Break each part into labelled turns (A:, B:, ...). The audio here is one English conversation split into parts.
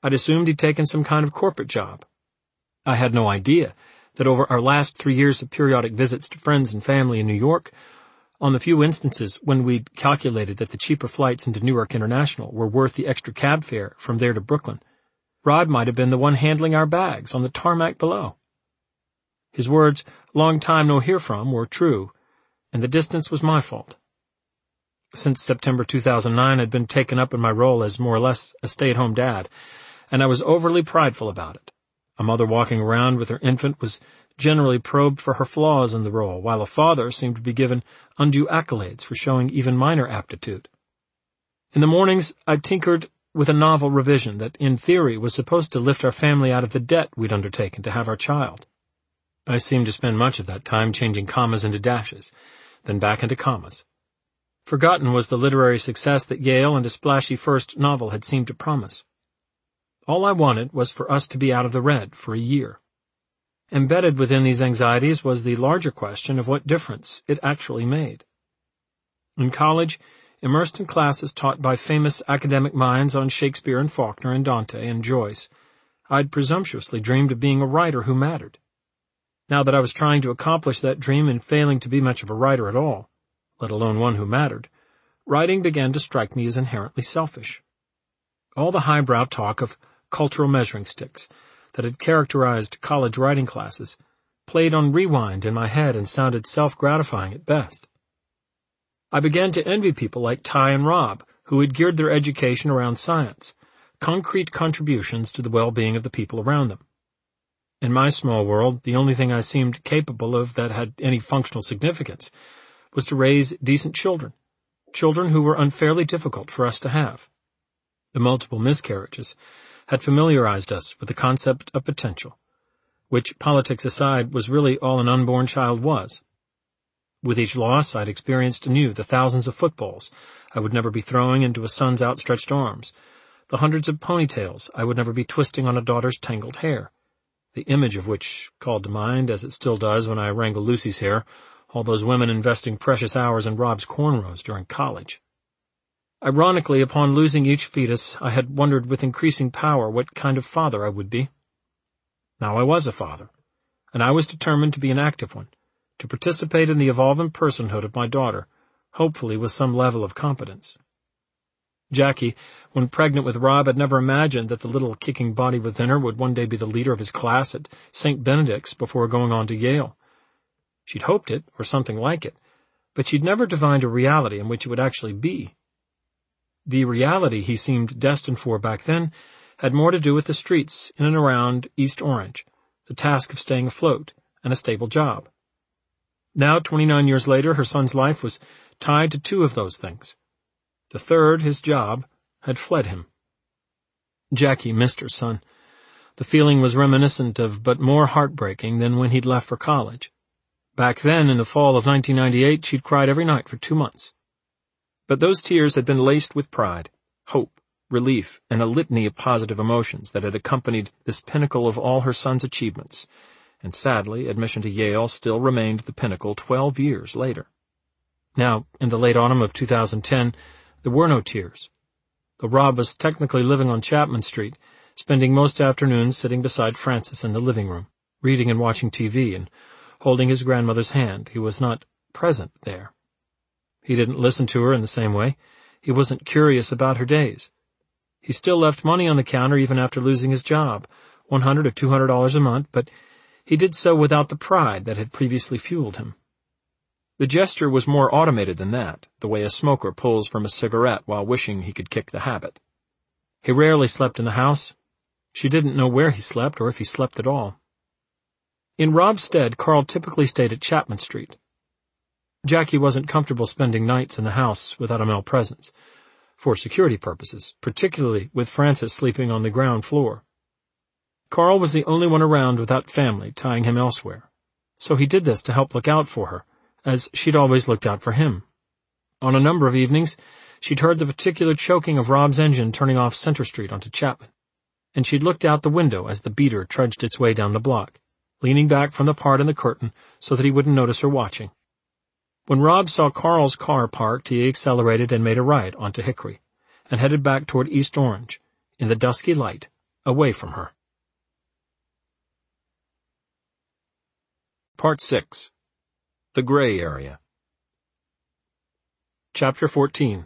A: I'd assumed he'd taken some kind of corporate job. I had no idea that over our last 3 years of periodic visits to friends and family in New York, on the few instances when we'd calculated that the cheaper flights into Newark International were worth the extra cab fare from there to Brooklyn, Rod might have been the one handling our bags on the tarmac below. His words, "Long time no hear from," were true, and the distance was my fault. Since September 2009, I'd been taken up in my role as more or less a stay-at-home dad, and I was overly prideful about it. A mother walking around with her infant was generally probed for her flaws in the role, while a father seemed to be given undue accolades for showing even minor aptitude. In the mornings, I tinkered with a novel revision that, in theory, was supposed to lift our family out of the debt we'd undertaken to have our child. I seemed to spend much of that time changing commas into dashes, then back into commas. Forgotten was the literary success that Yale and a splashy first novel had seemed to promise. All I wanted was for us to be out of the red for a year. Embedded within these anxieties was the larger question of what difference it actually made. In college, immersed in classes taught by famous academic minds on Shakespeare and Faulkner and Dante and Joyce, I'd presumptuously dreamed of being a writer who mattered. Now that I was trying to accomplish that dream and failing to be much of a writer at all, let alone one who mattered, writing began to strike me as inherently selfish. All the highbrow talk of cultural measuring sticks that had characterized college writing classes played on rewind in my head and sounded self-gratifying at best. I began to envy people like Ty and Rob, who had geared their education around science, concrete contributions to the well-being of the people around them. In my small world, the only thing I seemed capable of that had any functional significance was to raise decent children who were unfairly difficult for us to have. The multiple miscarriages had familiarized us with the concept of potential, which, politics aside, was really all an unborn child was. With each loss, I'd experienced anew the thousands of footballs I would never be throwing into a son's outstretched arms, the hundreds of ponytails I would never be twisting on a daughter's tangled hair, the image of which called to mind, as it still does when I wrangle Lucy's hair, all those women investing precious hours in Rob's cornrows during college. Ironically, upon losing each fetus, I had wondered with increasing power what kind of father I would be. Now I was a father, and I was determined to be an active one, to participate in the evolving personhood of my daughter, hopefully with some level of competence. Jackie, when pregnant with Rob, had never imagined that the little kicking body within her would one day be the leader of his class at St. Benedict's before going on to Yale. She'd hoped it, or something like it, but she'd never divined a reality in which it would actually be. The reality he seemed destined for back then had more to do with the streets in and around East Orange, the task of staying afloat, and a stable job. Now, 29 years later, her son's life was tied to two of those things. The third, his job, had fled him. Jackie missed her son. The feeling was reminiscent of but more heartbreaking than when he'd left for college. Back then, in the fall of 1998, she'd cried every night for 2 months. But those tears had been laced with pride, hope, relief, and a litany of positive emotions that had accompanied this pinnacle of all her son's achievements, and sadly, admission to Yale still remained the pinnacle 12 years later. Now, in the late autumn of 2010, there were no tears. Though Rob was technically living on Chapman Street, spending most afternoons sitting beside Frances in the living room, reading and watching TV, and holding his grandmother's hand, he was not present there. He didn't listen to her in the same way. He wasn't curious about her days. He still left money on the counter even after losing his job, $100 or $200 a month, but he did so without the pride that had previously fueled him. The gesture was more automated than that, the way a smoker pulls from a cigarette while wishing he could kick the habit. He rarely slept in the house. She didn't know where he slept or if he slept at all. In Rob's stead, Carl typically stayed at Chapman Street. Jackie wasn't comfortable spending nights in the house without a male presence, for security purposes, particularly with Frances sleeping on the ground floor. Carl was the only one around without family tying him elsewhere, so he did this to help look out for her, as she'd always looked out for him. On a number of evenings, she'd heard the particular choking of Rob's engine turning off Center Street onto Chapman, and she'd looked out the window as the beater trudged its way down the block, leaning back from the part in the curtain so that he wouldn't notice her watching. When Rob saw Carl's car parked, he accelerated and made a right onto Hickory, and headed back toward East Orange, in the dusky light, away from her. Part 6. The Gray Area. Chapter 14.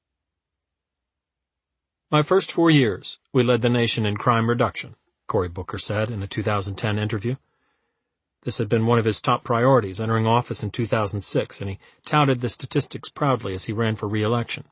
A: My first 4 years, we led the nation in crime reduction, Cory Booker said in a 2010 interview. This had been one of his top priorities entering office in 2006, and he touted the statistics proudly as he ran for re-election.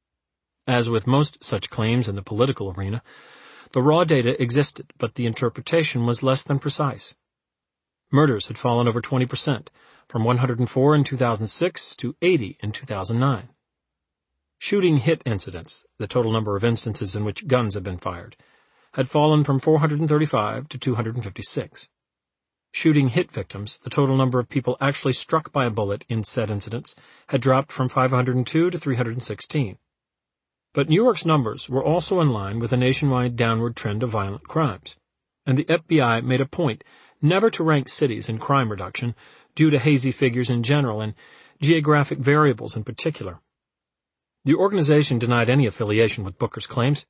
A: As with most such claims in the political arena, the raw data existed, but the interpretation was less than precise. Murders had fallen over 20%, from 104 in 2006 to 80 in 2009. Shooting hit incidents, the total number of instances in which guns had been fired, had fallen from 435 to 256. Shooting hit victims, the total number of people actually struck by a bullet in said incidents, had dropped from 502 to 316. But New York's numbers were also in line with a nationwide downward trend of violent crimes, and the FBI made a point never to rank cities in crime reduction due to hazy figures in general and geographic variables in particular. The organization denied any affiliation with Booker's claims.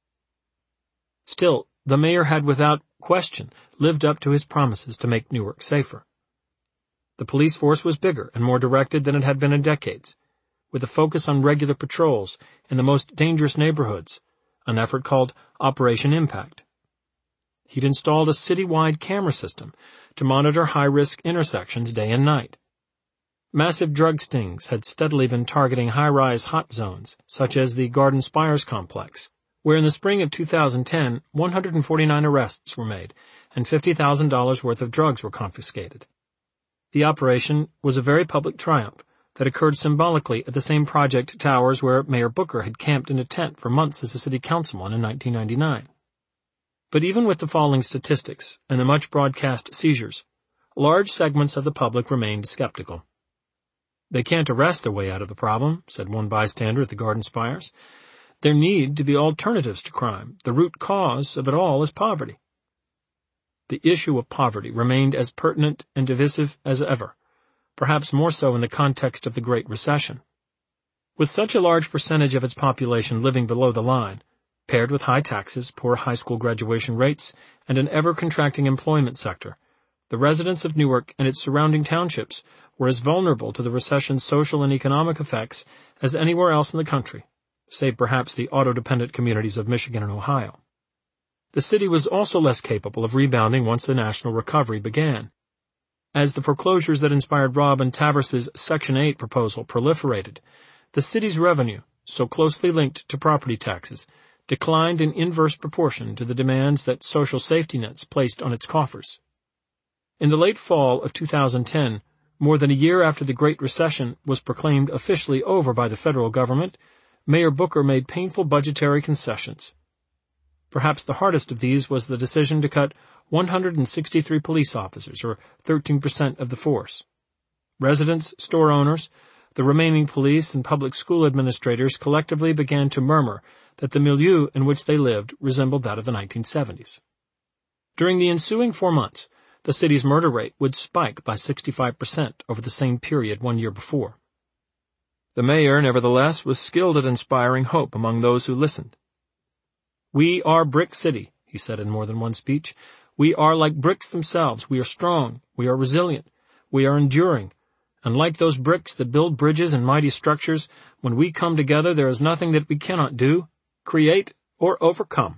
A: Still, the mayor had without question lived up to his promises to make Newark safer. The police force was bigger and more directed than it had been in decades, with a focus on regular patrols in the most dangerous neighborhoods, an effort called Operation Impact. He'd installed a citywide camera system to monitor high-risk intersections day and night. Massive drug stings had steadily been targeting high-rise hot zones, such as the Garden Spires complex, where in the spring of 2010, 149 arrests were made and $50,000 worth of drugs were confiscated. The operation was a very public triumph that occurred symbolically at the same project towers where Mayor Booker had camped in a tent for months as a city councilman in 1999. But even with the falling statistics and the much broadcast seizures, large segments of the public remained skeptical. "They can't arrest their way out of the problem," said one bystander at the Garden Spires. "There need to be alternatives to crime. The root cause of it all is poverty." The issue of poverty remained as pertinent and divisive as ever, perhaps more so in the context of the Great Recession. With such a large percentage of its population living below the line, paired with high taxes, poor high school graduation rates, and an ever-contracting employment sector, the residents of Newark and its surrounding townships were as vulnerable to the recession's social and economic effects as anywhere else in the country, save perhaps the auto-dependent communities of Michigan and Ohio. The city was also less capable of rebounding once the national recovery began. As the foreclosures that inspired Rob and Tavers's Section 8 proposal proliferated, the city's revenue, so closely linked to property taxes, declined in inverse proportion to the demands that social safety nets placed on its coffers. In the late fall of 2010, more than a year after the Great Recession was proclaimed officially over by the federal government, Mayor Booker made painful budgetary concessions. Perhaps the hardest of these was the decision to cut 163 police officers, or 13% of the force. Residents, store owners, the remaining police, and public school administrators collectively began to murmur that the milieu in which they lived resembled that of the 1970s. During the ensuing 4 months, the city's murder rate would spike by 65% over the same period 1 year before. The mayor, nevertheless, was skilled at inspiring hope among those who listened. "We are Brick City," he said in more than one speech. "We are like bricks themselves. We are strong. We are resilient. We are enduring. And like those bricks that build bridges and mighty structures, when we come together there is nothing that we cannot do, create, or overcome."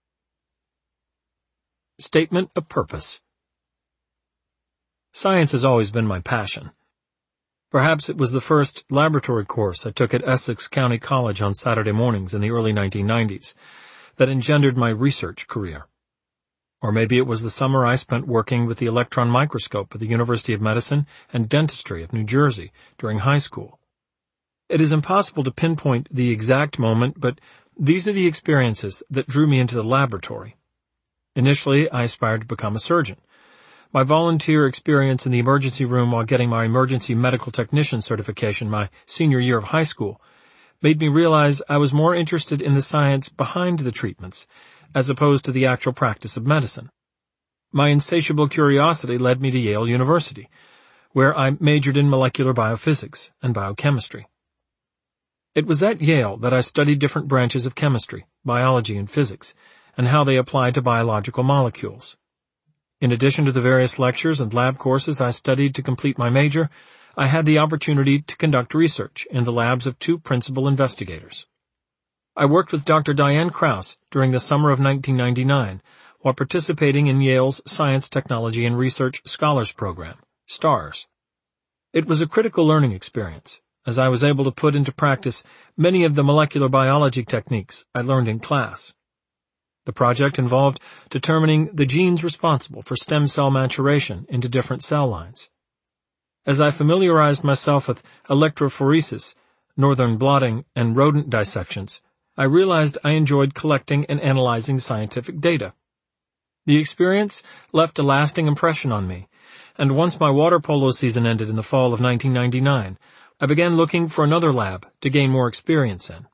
A: Statement of Purpose. Science has always been my passion. Perhaps it was the first laboratory course I took at Essex County College on Saturday mornings in the early 1990s that engendered my research career. Or maybe it was the summer I spent working with the electron microscope at the University of Medicine and Dentistry of New Jersey during high school. It is impossible to pinpoint the exact moment, but these are the experiences that drew me into the laboratory. Initially, I aspired to become a surgeon. My volunteer experience in the emergency room while getting my emergency medical technician certification my senior year of high school made me realize I was more interested in the science behind the treatments as opposed to the actual practice of medicine. My insatiable curiosity led me to Yale University, where I majored in molecular biophysics and biochemistry. It was at Yale that I studied different branches of chemistry, biology, and physics, and how they apply to biological molecules. In addition to the various lectures and lab courses I studied to complete my major, I had the opportunity to conduct research in the labs of two principal investigators. I worked with Dr. Diane Krause during the summer of 1999 while participating in Yale's Science, Technology, and Research Scholars Program, STARS. It was a critical learning experience, as I was able to put into practice many of the molecular biology techniques I learned in class. The project involved determining the genes responsible for stem cell maturation into different cell lines. As I familiarized myself with electrophoresis, northern blotting, and rodent dissections, I realized I enjoyed collecting and analyzing scientific data. The experience left a lasting impression on me, and once my water polo season ended in the fall of 1999, I began looking for another lab to gain more experience in.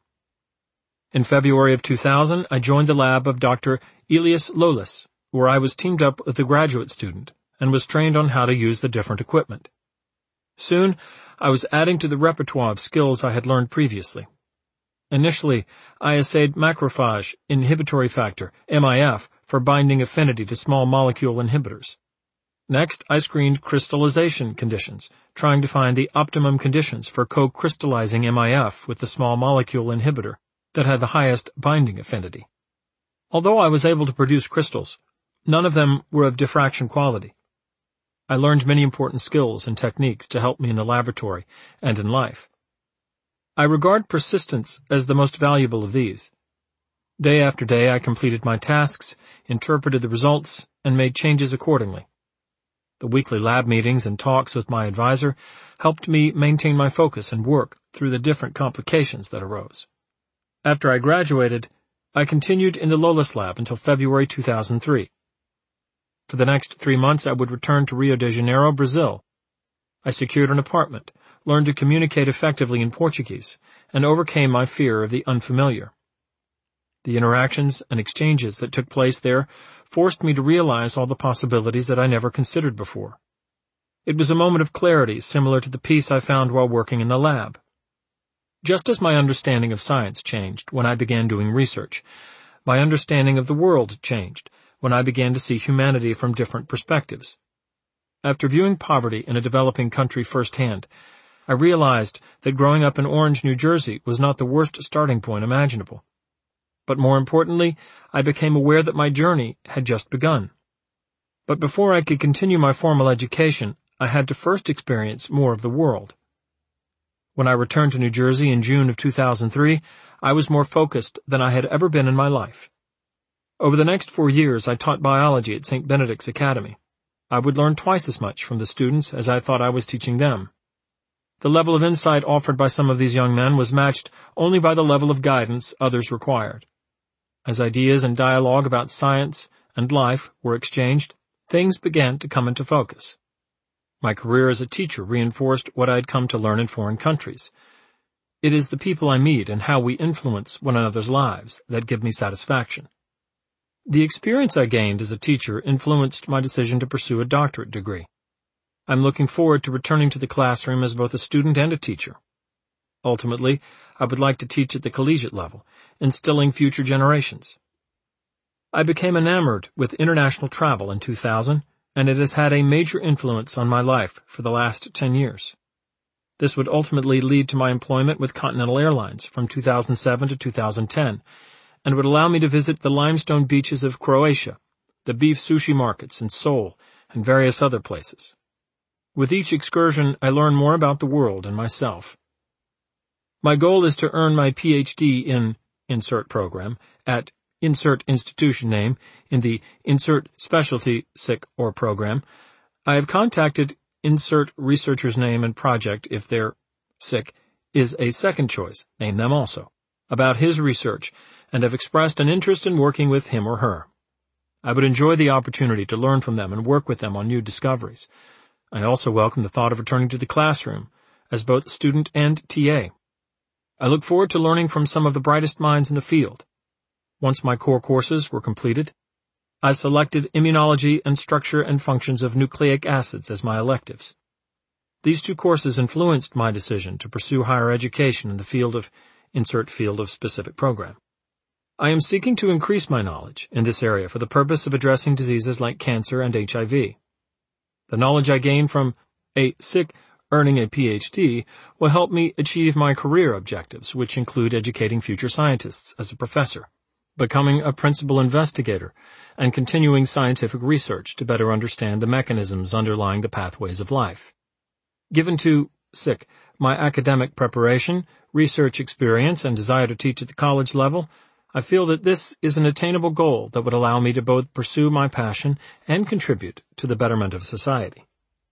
A: In February of 2000, I joined the lab of Dr. Elias Lolis, where I was teamed up with a graduate student and was trained on how to use the different equipment. Soon, I was adding to the repertoire of skills I had learned previously. Initially, I assayed macrophage inhibitory factor, MIF, for binding affinity to small molecule inhibitors. Next, I screened crystallization conditions, trying to find the optimum conditions for co-crystallizing MIF with the small molecule inhibitor that had the highest binding affinity. Although I was able to produce crystals, none of them were of diffraction quality. I learned many important skills and techniques to help me in the laboratory and in life. I regard persistence as the most valuable of these. Day after day I completed my tasks, interpreted the results, and made changes accordingly. The weekly lab meetings and talks with my advisor helped me maintain my focus and work through the different complications that arose. After I graduated, I continued in the Lolis lab until February 2003. For the next 3 months, I would return to Rio de Janeiro, Brazil. I secured an apartment, learned to communicate effectively in Portuguese, and overcame my fear of the unfamiliar. The interactions and exchanges that took place there forced me to realize all the possibilities that I never considered before. It was a moment of clarity similar to the peace I found while working in the lab. Just as my understanding of science changed when I began doing research, my understanding of the world changed when I began to see humanity from different perspectives. After viewing poverty in a developing country firsthand, I realized that growing up in Orange, New Jersey was not the worst starting point imaginable. But more importantly, I became aware that my journey had just begun. But before I could continue my formal education, I had to first experience more of the world. When I returned to New Jersey in June of 2003, I was more focused than I had ever been in my life. Over the next 4 years, I taught biology at St. Benedict's Academy. I would learn twice as much from the students as I thought I was teaching them. The level of insight offered by some of these young men was matched only by the level of guidance others required. As ideas and dialogue about science and life were exchanged, things began to come into focus. My career as a teacher reinforced what I had come to learn in foreign countries. It is the people I meet and how we influence one another's lives that give me satisfaction. The experience I gained as a teacher influenced my decision to pursue a doctorate degree. I'm looking forward to returning to the classroom as both a student and a teacher. Ultimately, I would like to teach at the collegiate level, instilling future generations. I became enamored with international travel in 2000, and it has had a major influence on my life for the last 10 years. This would ultimately lead to my employment with Continental Airlines from 2007 to 2010, and would allow me to visit the limestone beaches of Croatia, the beef sushi markets in Seoul, and various other places. With each excursion, I learn more about the world and myself. My goal is to earn my PhD in insert program at insert institution name in the insert specialty or program. I have contacted insert researcher's name and project if their is a second choice, name them also, about his research, and have expressed an interest in working with him or her. I would enjoy the opportunity to learn from them and work with them on new discoveries. I also welcome the thought of returning to the classroom as both student and TA. I look forward to learning from some of the brightest minds in the field. Once my core courses were completed, I selected immunology and structure and functions of nucleic acids as my electives. These 2 courses influenced my decision to pursue higher education in the field of insert field of specific program. I am seeking to increase my knowledge in this area for the purpose of addressing diseases like cancer and HIV. The knowledge I gain from earning a PhD will help me achieve my career objectives, which include educating future scientists as a professor, becoming a principal investigator, and continuing scientific research to better understand the mechanisms underlying the pathways of life. Given to my academic preparation, research experience, and desire to teach at the college level, I feel that this is an attainable goal that would allow me to both pursue my passion and contribute to the betterment of society.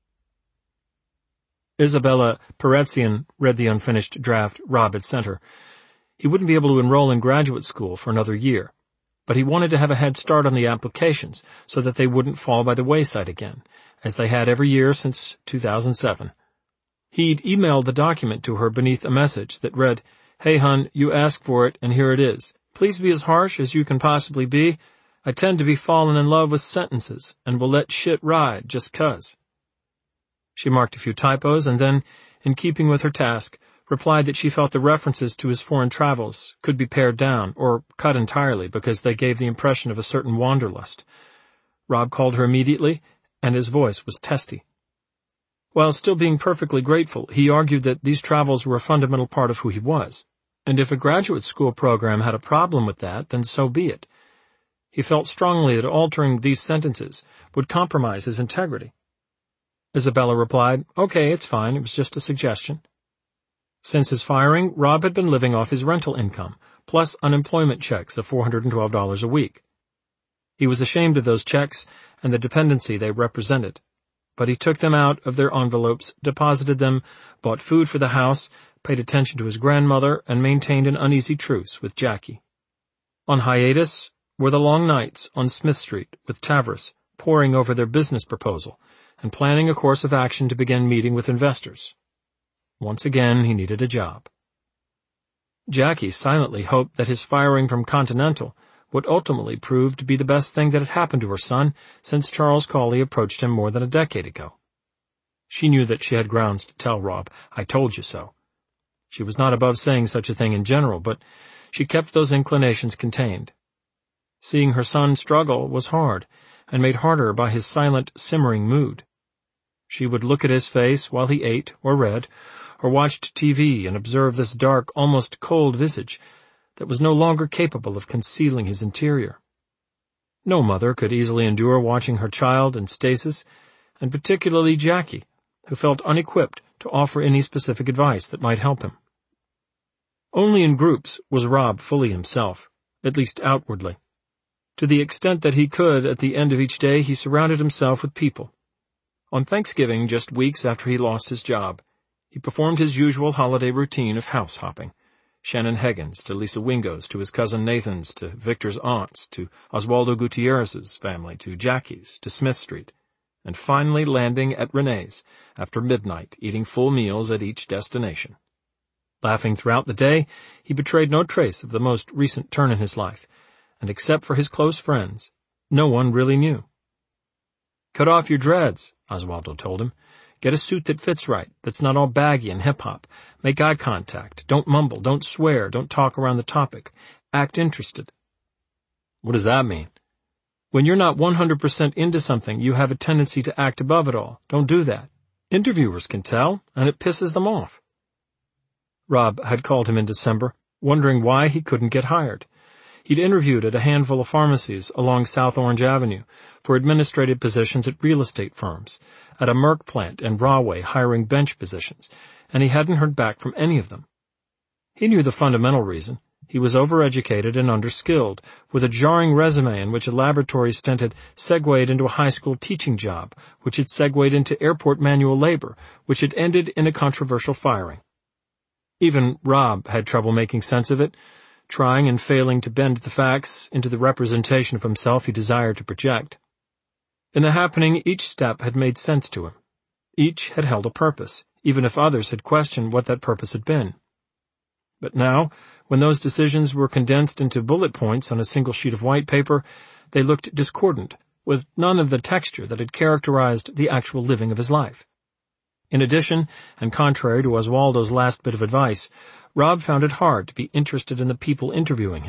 A: Isabella Peretzian read the unfinished draft Rob had sent her. He wouldn't be able to enroll in graduate school for another year, but he wanted to have a head start on the applications so that they wouldn't fall by the wayside again, as they had every year since 2007. He'd emailed the document to her beneath a message that read, "Hey, hun, you asked for it, and here it is. Please be as harsh as you can possibly be. I tend to be falling in love with sentences, and will let shit ride just 'cause." She marked a few typos, and then, in keeping with her task, replied that she felt the references to his foreign travels could be pared down or cut entirely because they gave the impression of a certain wanderlust. Rob called her immediately, and his voice was testy. While still being perfectly grateful, he argued that these travels were a fundamental part of who he was, and if a graduate school program had a problem with that, then so be it. He felt strongly that altering these sentences would compromise his integrity. Isabella replied, "Okay, it's fine, it was just a suggestion." Since his firing, Rob had been living off his rental income, plus unemployment checks of $412 a week. He was ashamed of those checks and the dependency they represented, but he took them out of their envelopes, deposited them, bought food for the house, paid attention to his grandmother, and maintained an uneasy truce with Jackie. On hiatus were the long nights on Smith Street with Tavris, poring over their business proposal and planning a course of action to begin meeting with investors. Once again, he needed a job. Jackie silently hoped that his firing from Continental would ultimately prove to be the best thing that had happened to her son since Charles Cawley approached him more than a decade ago. She knew that she had grounds to tell Rob, "I told you so." She was not above saying such a thing in general, but she kept those inclinations contained. Seeing her son struggle was hard, and made harder by his silent, simmering mood. She would look at his face while he ate or read, or watched TV and observe this dark, almost cold visage that was no longer capable of concealing his interior. No mother could easily endure watching her child in stasis, and particularly Jackie, who felt unequipped to offer any specific advice that might help him. Only in groups was Rob fully himself, at least outwardly. To the extent that he could, at the end of each day, he surrounded himself with people. On Thanksgiving, just weeks after he lost his job, he performed his usual holiday routine of house-hopping. Shannon Higgins to Lisa Wingo's, to his cousin Nathan's, to Victor's aunt's, to Oswaldo Gutierrez's family, to Jackie's, to Smith Street, and finally landing at Renee's after midnight, eating full meals at each destination. Laughing throughout the day, he betrayed no trace of the most recent turn in his life, and except for his close friends, no one really knew. "Cut off your dreads," Oswaldo told him. "Get a suit that fits right, that's not all baggy and hip-hop. Make eye contact. Don't mumble. Don't swear. Don't talk around the topic. Act interested." "What does that mean?" "When you're not 100% into something, you have a tendency to act above it all. Don't do that. Interviewers can tell, and it pisses them off." Rob had called him in December, wondering why he couldn't get hired. He'd interviewed at a handful of pharmacies along South Orange Avenue for administrative positions at real estate firms, at a Merck plant in Rahway hiring bench positions, and he hadn't heard back from any of them. He knew the fundamental reason. He was overeducated and underskilled, with a jarring resume in which a laboratory stint had segued into a high school teaching job, which had segued into airport manual labor, which had ended in a controversial firing. Even Rob had trouble making sense of it, trying and failing to bend the facts into the representation of himself he desired to project. In the happening, each step had made sense to him. Each had held a purpose, even if others had questioned what that purpose had been. But now, when those decisions were condensed into bullet points on a single sheet of white paper, they looked discordant, with none of the texture that had characterized the actual living of his life. In addition, and contrary to Oswaldo's last bit of advice, Rob found it hard to be interested in the people interviewing him,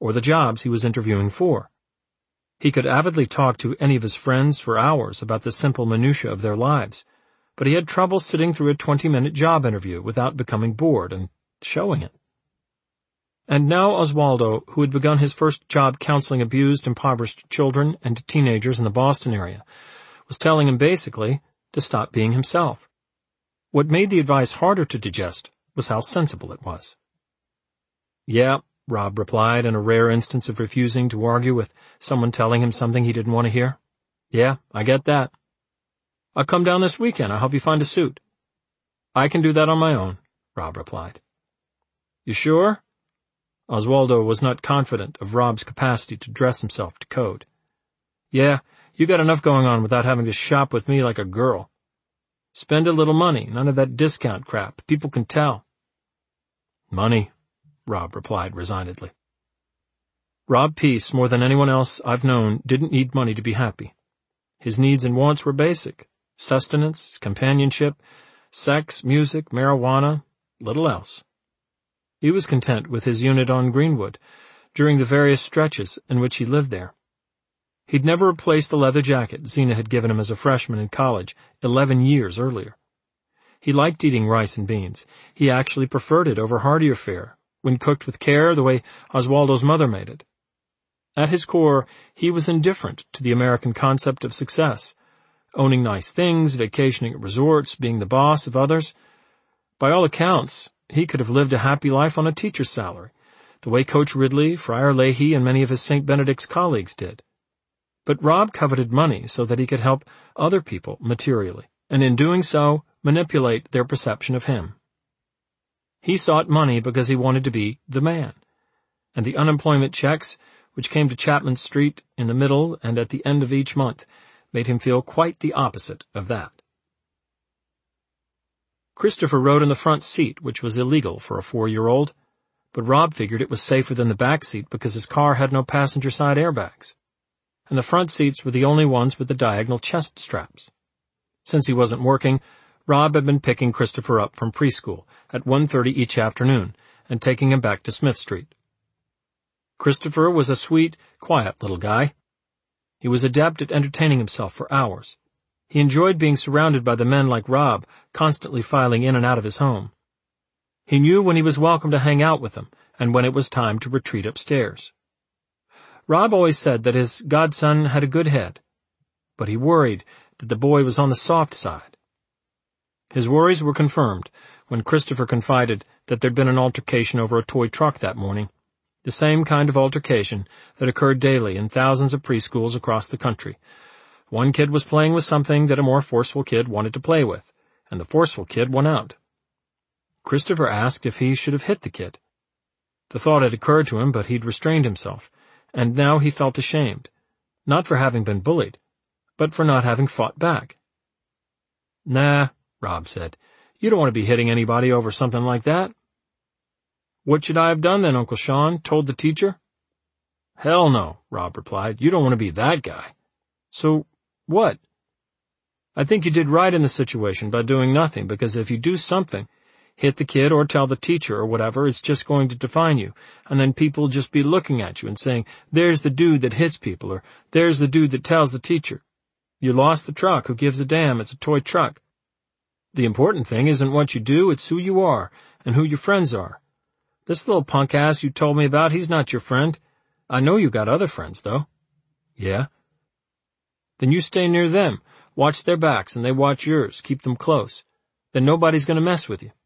A: or the jobs he was interviewing for. He could avidly talk to any of his friends for hours about the simple minutiae of their lives, but he had trouble sitting through a 20-minute job interview without becoming bored and showing it. And now Oswaldo, who had begun his first job counseling abused, impoverished children and teenagers in the Boston area, was telling him basically to stop being himself. What made the advice harder to digest was how sensible it was. "Yeah," Rob replied, in a rare instance of refusing to argue with someone telling him something he didn't want to hear. "Yeah, I get that. I'll come down this weekend. I'll help you find a suit." "I can do that on my own," Rob replied. "You sure?" Oswaldo was not confident of Rob's capacity to dress himself to code. "Yeah, you got enough going on without having to shop with me like a girl. Spend a little money, none of that discount crap. People can tell." "Money," Rob replied resignedly. Rob Peace, more than anyone else I've known, didn't need money to be happy. His needs and wants were basic: sustenance, companionship, sex, music, marijuana, little else. He was content with his unit on Greenwood during the various stretches in which he lived there. He'd never replaced the leather jacket Zena had given him as a freshman in college 11 years earlier. He liked eating rice and beans. He actually preferred it over heartier fare, when cooked with care the way Oswaldo's mother made it. At his core, he was indifferent to the American concept of success, owning nice things, vacationing at resorts, being the boss of others. By all accounts, he could have lived a happy life on a teacher's salary, the way Coach Ridley, Friar Leahy, and many of his St. Benedict's colleagues did. But Rob coveted money so that he could help other people materially, and in doing so, manipulate their perception of him. He sought money because he wanted to be the man, and the unemployment checks, which came to Chapman Street in the middle and at the end of each month, made him feel quite the opposite of that. Christopher rode in the front seat, which was illegal for a 4-year-old, but Rob figured it was safer than the back seat because his car had no passenger side airbags, and the front seats were the only ones with the diagonal chest straps. Since he wasn't working, Rob had been picking Christopher up from preschool at 1:30 each afternoon and taking him back to Smith Street. Christopher was a sweet, quiet little guy. He was adept at entertaining himself for hours. He enjoyed being surrounded by the men like Rob, constantly filing in and out of his home. He knew when he was welcome to hang out with them and when it was time to retreat upstairs. Rob always said that his godson had a good head, but he worried that the boy was on the soft side. His worries were confirmed when Christopher confided that there'd been an altercation over a toy truck that morning, the same kind of altercation that occurred daily in thousands of preschools across the country. One kid was playing with something that a more forceful kid wanted to play with, and the forceful kid won out. Christopher asked if he should have hit the kid. The thought had occurred to him, but he'd restrained himself, and now he felt ashamed, not for having been bullied, but for not having fought back. "Nah," Rob said. "You don't want to be hitting anybody over something like that." "What should I have done then, Uncle Sean? Told the teacher?" "Hell no," Rob replied. "You don't want to be that guy." "So, what?" "I think you did right in the situation by doing nothing, because if you do something, hit the kid or tell the teacher or whatever, it's just going to define you, and then people will just be looking at you and saying, 'There's the dude that hits people,' or 'There's the dude that tells the teacher.' You lost the truck, who gives a damn, it's a toy truck. The important thing isn't what you do, it's who you are, and who your friends are. This little punk ass you told me about, he's not your friend. I know you got other friends, though." "Yeah." "Then you stay near them, watch their backs, and they watch yours, keep them close. Then nobody's going to mess with you."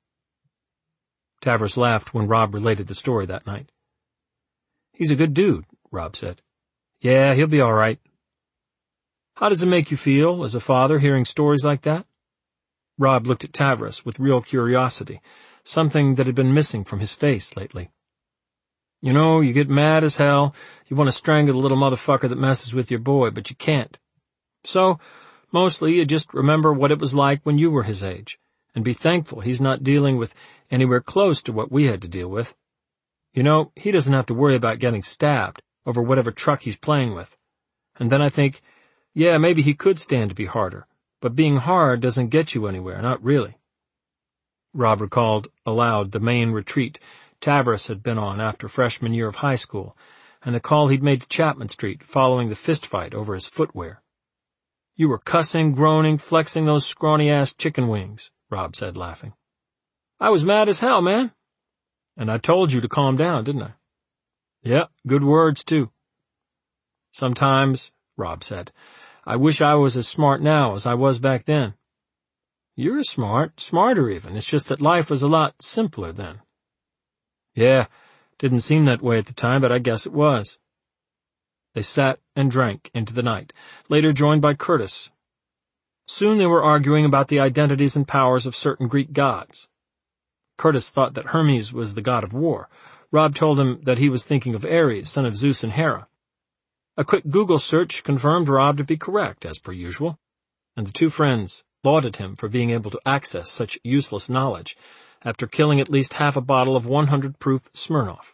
A: Tavros laughed when Rob related the story that night. "He's a good dude," Rob said. "Yeah, he'll be all right." "How does it make you feel, as a father, hearing stories like that?" Rob looked at Tavros with real curiosity, something that had been missing from his face lately. "You know, you get mad as hell, you want to strangle the little motherfucker that messes with your boy, but you can't. So, mostly you just remember what it was like when you were his age, and be thankful he's not dealing with anywhere close to what we had to deal with. You know, he doesn't have to worry about getting stabbed over whatever truck he's playing with. And then I think, yeah, maybe he could stand to be harder, but being hard doesn't get you anywhere, not really." Rob recalled aloud the main retreat Tavros had been on after freshman year of high school, and the call he'd made to Chapman Street following the fistfight over his footwear. "You were cussing, groaning, flexing those scrawny-ass chicken wings," Rob said, laughing. "I was mad as hell, man." "And I told you to calm down, didn't I?" "Yep, good words, too." "Sometimes," Rob said, "I wish I was as smart now as I was back then." "You're smart, smarter even. It's just that life was a lot simpler then." "Yeah, didn't seem that way at the time, but I guess it was." They sat and drank into the night, later joined by Curtis. Soon they were arguing about the identities and powers of certain Greek gods. Curtis thought that Hermes was the god of war. Rob told him that he was thinking of Ares, son of Zeus and Hera. A quick Google search confirmed Rob to be correct, as per usual, and the two friends lauded him for being able to access such useless knowledge after killing at least half a bottle of 100 proof Smirnoff.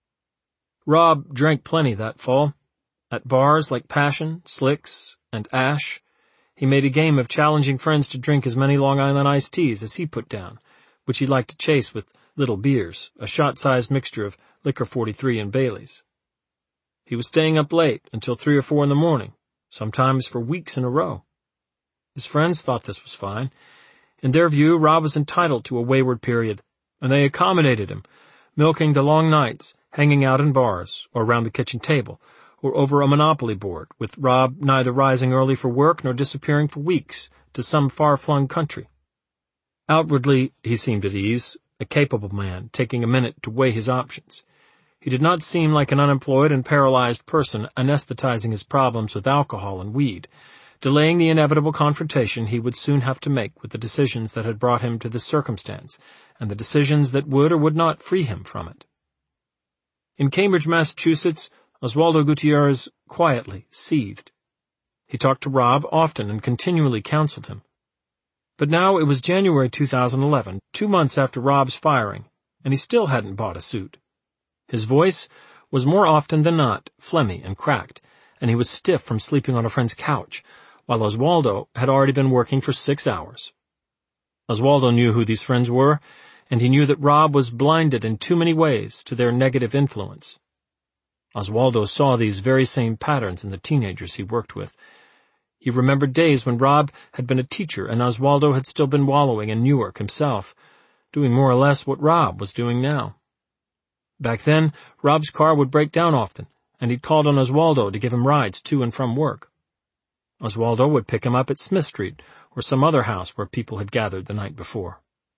A: Rob drank plenty that fall. At bars like Passion, Slicks, and Ash, he made a game of challenging friends to drink as many Long Island iced teas as he put down, which he liked to chase with little beers, a shot-sized mixture of Liquor 43 and Bailey's. He was staying up late until 3 or 4 in the morning, sometimes for weeks in a row. His friends thought this was fine. In their view, Rob was entitled to a wayward period, and they accommodated him, milking the long nights, hanging out in bars or around the kitchen table, or over a Monopoly board, with Rob neither rising early for work nor disappearing for weeks to some far-flung country. Outwardly, he seemed at ease, a capable man taking a minute to weigh his options. He did not seem like an unemployed and paralyzed person anesthetizing his problems with alcohol and weed, delaying the inevitable confrontation he would soon have to make with the decisions that had brought him to this circumstance, and the decisions that would or would not free him from it. In Cambridge, Massachusetts, Oswaldo Gutierrez quietly seethed. He talked to Rob often and continually counseled him. But now it was January 2011, 2 months after Rob's firing, and he still hadn't bought a suit. His voice was more often than not phlegmy and cracked, and he was stiff from sleeping on a friend's couch, while Oswaldo had already been working for 6 hours. Oswaldo knew who these friends were, and he knew that Rob was blinded in too many ways to their negative influence. Oswaldo saw these very same patterns in the teenagers he worked with. He remembered days when Rob had been a teacher and Oswaldo had still been wallowing in Newark himself, doing more or less what Rob was doing now. Back then, Rob's car would break down often, and he'd called on Oswaldo to give him rides to and from work. Oswaldo would pick him up at Smith Street or some other house where people had gathered the night before.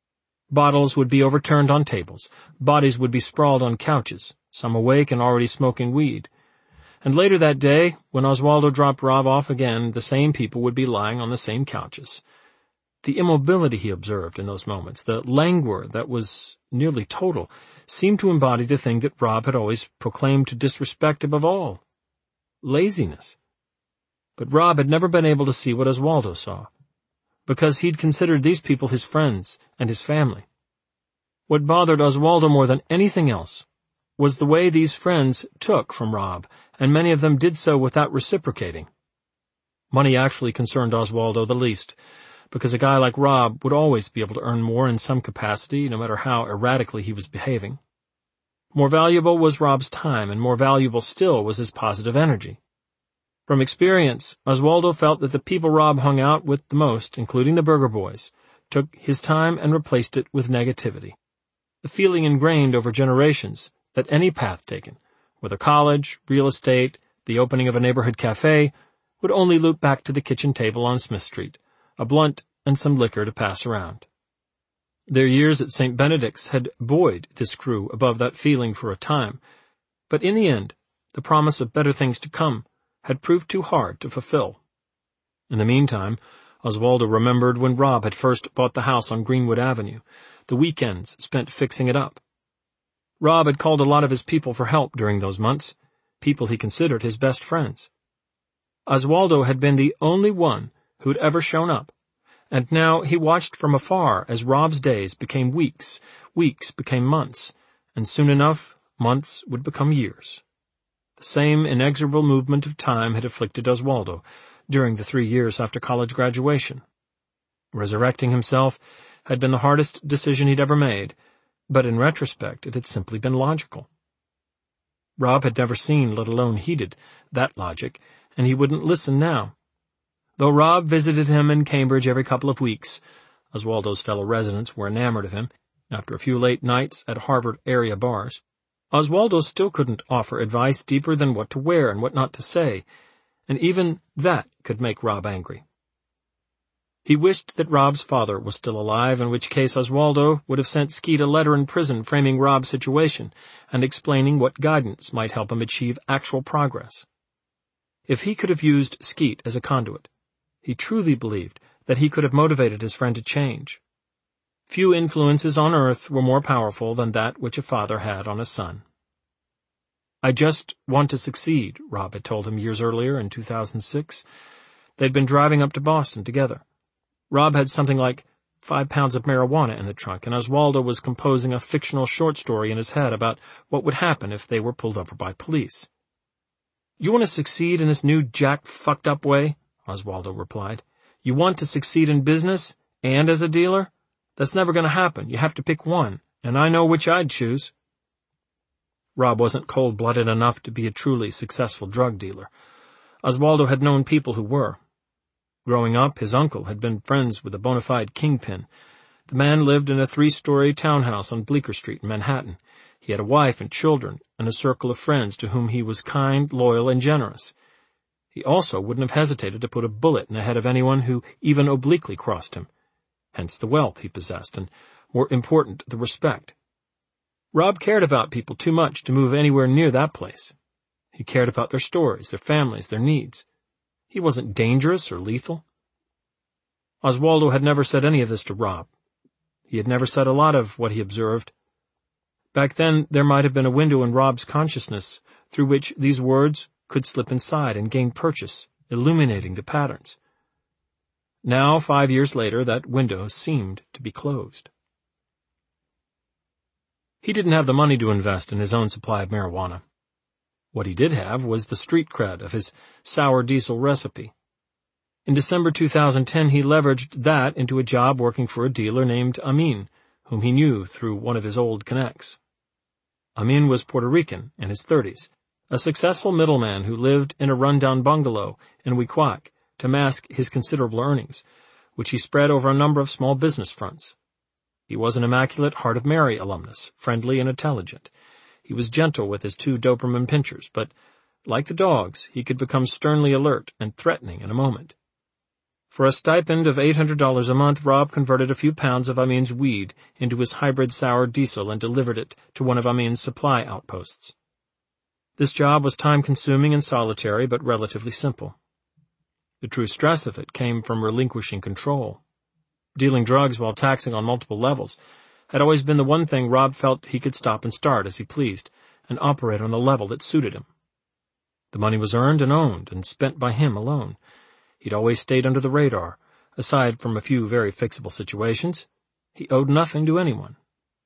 A: Bottles would be overturned on tables, bodies would be sprawled on couches, some awake and already smoking weed. And later that day, when Oswaldo dropped Rob off again, the same people would be lying on the same couches. The immobility he observed in those moments, the languor that was nearly total, seemed to embody the thing that Rob had always proclaimed to disrespect above all: laziness. But Rob had never been able to see what Oswaldo saw, because he'd considered these people his friends and his family. What bothered Oswaldo more than anything else was the way these friends took from Rob, and many of them did so without reciprocating. Money actually concerned Oswaldo the least, because a guy like Rob would always be able to earn more in some capacity, no matter how erratically he was behaving. More valuable was Rob's time, and more valuable still was his positive energy. From experience, Oswaldo felt that the people Rob hung out with the most, including the Burger Boys, took his time and replaced it with negativity. The feeling ingrained over generations that any path taken, whether college, real estate, the opening of a neighborhood cafe, would only loop back to the kitchen table on Smith Street, a blunt and some liquor to pass around. Their years at St. Benedict's had buoyed this crew above that feeling for a time, but in the end, the promise of better things to come had proved too hard to fulfill. In the meantime, Oswaldo remembered when Rob had first bought the house on Greenwood Avenue, the weekends spent fixing it up. Rob had called a lot of his people for help during those months, people he considered his best friends. Oswaldo had been the only one who had ever shown up, and now he watched from afar as Rob's days became weeks, weeks became months, and soon enough, months would become years. The same inexorable movement of time had afflicted Oswaldo during the 3 years after college graduation. Resurrecting himself had been the hardest decision he'd ever made, but in retrospect it had simply been logical. Rob had never seen, let alone heeded, that logic, and he wouldn't listen now. Though Rob visited him in Cambridge every couple of weeks, Oswaldo's fellow residents were enamored of him, after a few late nights at Harvard area bars. Oswaldo still couldn't offer advice deeper than what to wear and what not to say, and even that could make Rob angry. He wished that Rob's father was still alive, in which case Oswaldo would have sent Skeet a letter in prison framing Rob's situation and explaining what guidance might help him achieve actual progress. If he could have used Skeet as a conduit, he truly believed that he could have motivated his friend to change. Few influences on earth were more powerful than that which a father had on a son. "I just want to succeed," Rob had told him years earlier in 2006. They'd been driving up to Boston together. Rob had something like 5 pounds of marijuana in the trunk, and Oswaldo was composing a fictional short story in his head about what would happen if they were pulled over by police. "You want to succeed in this new jack-fucked-up way?" Oswaldo replied. "You want to succeed in business and as a dealer? That's never going to happen. You have to pick one, and I know which I'd choose." Rob wasn't cold-blooded enough to be a truly successful drug dealer. Oswaldo had known people who were. Growing up, his uncle had been friends with a bona fide kingpin. The man lived in a 3-story townhouse on Bleecker Street in Manhattan. He had a wife and children and a circle of friends to whom he was kind, loyal, and generous. He also wouldn't have hesitated to put a bullet in the head of anyone who even obliquely crossed him. Hence the wealth he possessed, and, more important, the respect. Rob cared about people too much to move anywhere near that place. He cared about their stories, their families, their needs. He wasn't dangerous or lethal. Oswaldo had never said any of this to Rob. He had never said a lot of what he observed. Back then, there might have been a window in Rob's consciousness through which these words could slip inside and gain purchase, illuminating the patterns. Now, 5 years later, that window seemed to be closed. He didn't have the money to invest in his own supply of marijuana. What he did have was the street cred of his sour diesel recipe. In December 2010, he leveraged that into a job working for a dealer named Amin, whom he knew through one of his old connects. Amin was Puerto Rican, in his 30s, a successful middleman who lived in a rundown bungalow in Wequac to mask his considerable earnings, which he spread over a number of small business fronts. He was an Immaculate Heart of Mary alumnus, friendly and intelligent. He was gentle with his 2 Doberman pinschers, but, like the dogs, he could become sternly alert and threatening in a moment. For a stipend of $800 a month, Rob converted a few pounds of Amin's weed into his hybrid sour diesel and delivered it to one of Amin's supply outposts. This job was time-consuming and solitary, but relatively simple. The true stress of it came from relinquishing control. Dealing drugs while taxing on multiple levels had always been the one thing Rob felt he could stop and start as he pleased, and operate on a level that suited him. The money was earned and owned and spent by him alone. He'd always stayed under the radar. Aside from a few very fixable situations, he owed nothing to anyone.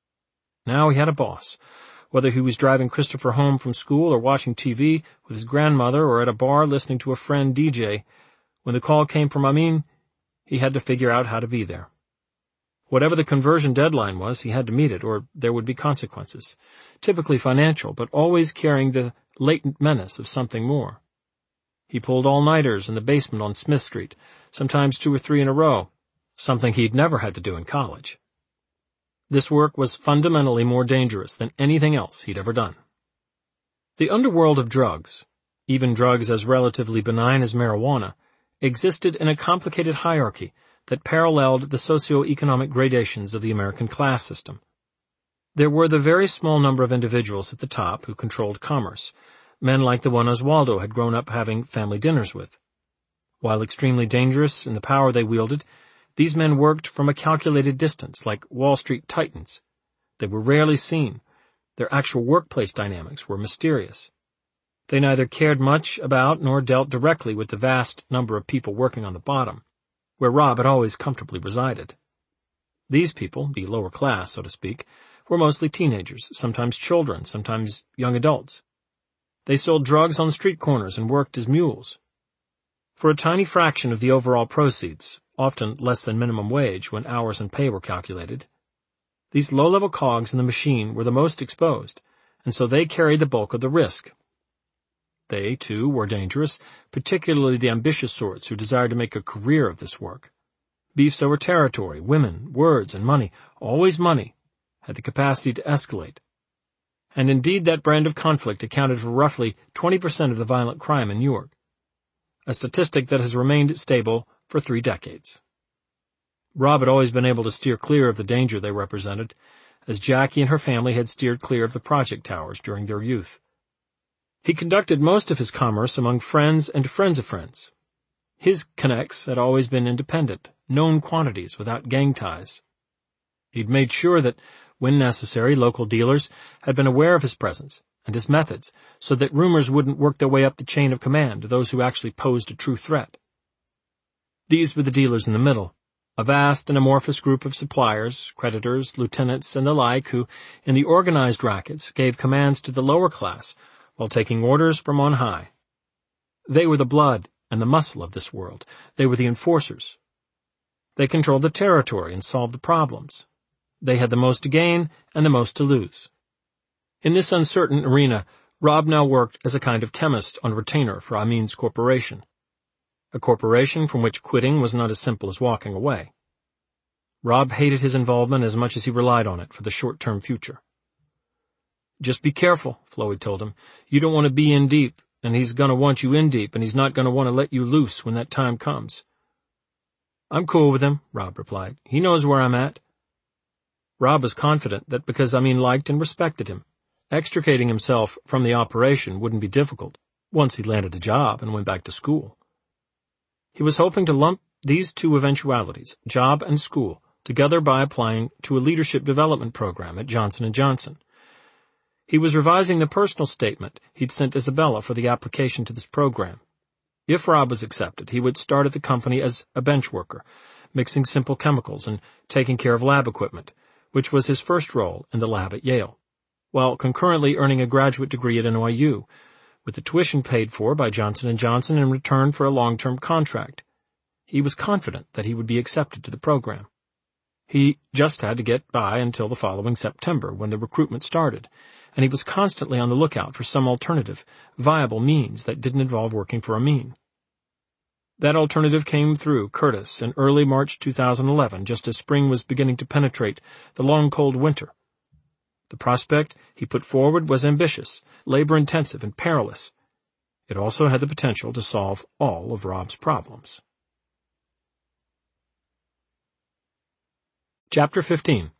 A: Now he had a boss. Whether he was driving Christopher home from school or watching TV with his grandmother or at a bar listening to a friend DJ, when the call came from Amin, he had to figure out how to be there. Whatever the conversion deadline was, he had to meet it, or there would be consequences, typically financial, but always carrying the latent menace of something more. He pulled all-nighters in the basement on Smith Street, sometimes 2 or 3 in a row, something he'd never had to do in college. This work was fundamentally more dangerous than anything else he'd ever done. The underworld of drugs, even drugs as relatively benign as marijuana, existed in a complicated hierarchy that paralleled the socio-economic gradations of the American class system. There were the very small number of individuals at the top who controlled commerce, men like the one Oswaldo had grown up having family dinners with. While extremely dangerous in the power they wielded, these men worked from a calculated distance, like Wall Street titans. They were rarely seen. Their actual workplace dynamics were mysterious. They neither cared much about nor dealt directly with the vast number of people working on the bottom, where Rob had always comfortably resided. These people, the lower class, so to speak, were mostly teenagers, sometimes children, sometimes young adults. They sold drugs on street corners and worked as mules. For a tiny fraction of the overall proceeds, often less than minimum wage when hours and pay were calculated, these low-level cogs in the machine were the most exposed, and so they carried the bulk of the risk. They, too, were dangerous, particularly the ambitious sorts who desired to make a career of this work. Beefs over territory, women, words, and money, always money, had the capacity to escalate. And indeed that brand of conflict accounted for roughly 20% of the violent crime in New York, a statistic that has remained stable for 3 decades. Rob had always been able to steer clear of the danger they represented, as Jackie and her family had steered clear of the project towers during their youth. He conducted most of his commerce among friends and friends of friends. His connects had always been independent, known quantities without gang ties. He'd made sure that, when necessary, local dealers had been aware of his presence and his methods, so that rumors wouldn't work their way up the chain of command to those who actually posed a true threat. These were the dealers in the middle, a vast and amorphous group of suppliers, creditors, lieutenants, and the like who, in the organized rackets, gave commands to the lower class while taking orders from on high. They were the blood and the muscle of this world. They were the enforcers. They controlled the territory and solved the problems. They had the most to gain and the most to lose. In this uncertain arena, Rob now worked as a kind of chemist on retainer for Amin's corporation, a corporation from which quitting was not as simple as walking away. Rob hated his involvement as much as he relied on it for the short-term future. "Just be careful," Flowey told him. "You don't want to be in deep, and he's going to want you in deep, and he's not going to want to let you loose when that time comes." "I'm cool with him," Rob replied. "He knows where I'm at." Rob was confident that because Amin liked and respected him, extricating himself from the operation wouldn't be difficult once he landed a job and went back to school. He was hoping to lump these 2 eventualities, job and school, together by applying to a leadership development program at Johnson & Johnson. He was revising the personal statement he'd sent Isabella for the application to this program. If Rob was accepted, he would start at the company as a bench worker, mixing simple chemicals and taking care of lab equipment, which was his first role in the lab at Yale, while concurrently earning a graduate degree at NYU, with the tuition paid for by Johnson & Johnson in return for a long-term contract. He was confident that he would be accepted to the program. He just had to get by until the following September, when the recruitment started, and he was constantly on the lookout for some alternative, viable means that didn't involve working for Amin. That alternative came through Curtis in early March 2011, just as spring was beginning to penetrate the long cold winter. The prospect he put forward was ambitious, labor-intensive, and perilous. It also had the potential to solve all of Rob's problems. Chapter 15.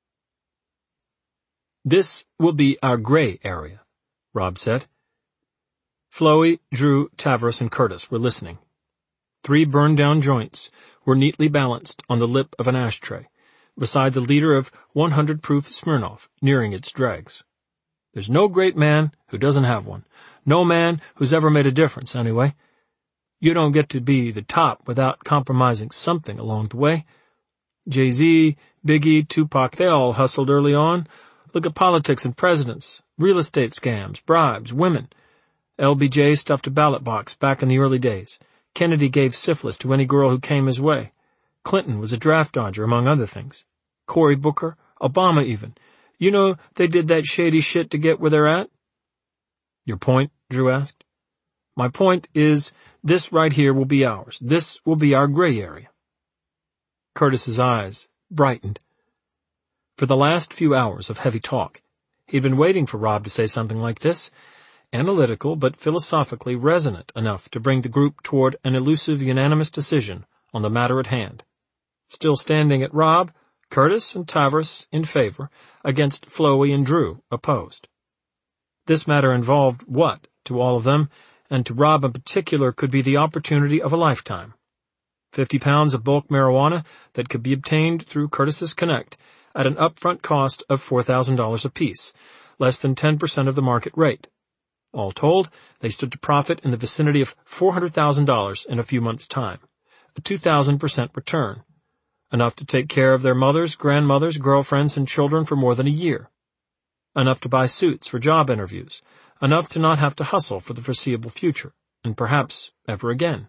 A: "This will be our gray area," Rob said. Flowey, Drew, Tavros, and Curtis were listening. 3 burned-down joints were neatly balanced on the lip of an ashtray, beside the liter of 100 proof Smirnoff nearing its dregs. "There's no great man who doesn't have one. No man who's ever made a difference, anyway. You don't get to be the top without compromising something along the way. Jay-Z, Biggie, Tupac, they all hustled early on. Look at politics and presidents, real estate scams, bribes, women. LBJ stuffed a ballot box back in the early days. Kennedy gave syphilis to any girl who came his way. Clinton was a draft dodger, among other things. Cory Booker, Obama even. You know, they did that shady shit to get where they're at." "Your point?" Drew asked. "My point is, this right here will be ours. This will be our gray area." Curtis's eyes brightened. For the last few hours of heavy talk, he'd been waiting for Rob to say something like this, analytical but philosophically resonant enough to bring the group toward an elusive unanimous decision on the matter at hand. Still standing at Rob, Curtis and Tavros in favor, against Flowey and Drew opposed. This matter involved what, to all of them, and to Rob in particular, could be the opportunity of a lifetime. 50 pounds of bulk marijuana that could be obtained through Curtis's Connect at an upfront cost of $4,000 apiece, less than 10% of the market rate. All told, they stood to profit in the vicinity of $400,000 in a few months' time, a 2,000% return, enough to take care of their mothers, grandmothers, girlfriends, and children for more than a year, enough to buy suits for job interviews, enough to not have to hustle for the foreseeable future, and perhaps ever again.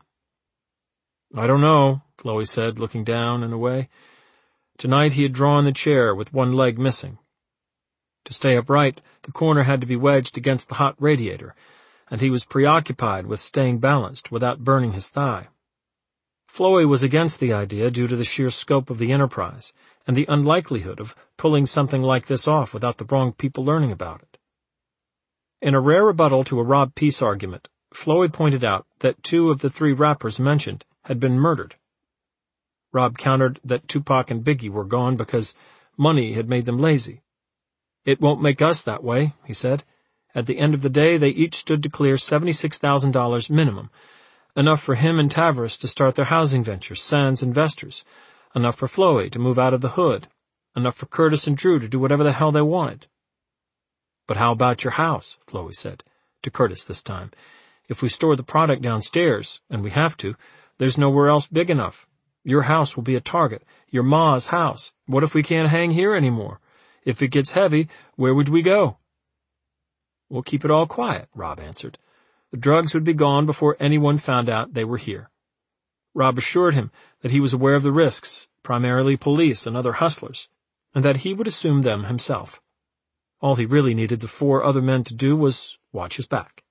A: "I don't know," Flowey said, looking down and away. Tonight he had drawn the chair with one leg missing. To stay upright, the corner had to be wedged against the hot radiator, and he was preoccupied with staying balanced without burning his thigh. Flowey was against the idea due to the sheer scope of the enterprise and the unlikelihood of pulling something like this off without the wrong people learning about it. In a rare rebuttal to a Rob Peace argument, Flowey pointed out that 2 of the 3 rappers mentioned had been murdered. Rob countered that Tupac and Biggie were gone because money had made them lazy. "It won't make us that way," he said. "At the end of the day, they each stood to clear $76,000 minimum, enough for him and Tavares to start their housing venture, Sans Investors, enough for Flowey to move out of the hood, enough for Curtis and Drew to do whatever the hell they wanted." "But how about your house?" Flowey said, to Curtis this time. "If we store the product downstairs, and we have to, there's nowhere else big enough. Your house will be a target, your ma's house. What if we can't hang here anymore? If it gets heavy, where would we go?" "We'll keep it all quiet," Rob answered. "The drugs would be gone before anyone found out they were here." Rob assured him that he was aware of the risks, primarily police and other hustlers, and that he would assume them himself. All he really needed the 4 other men to do was watch his back.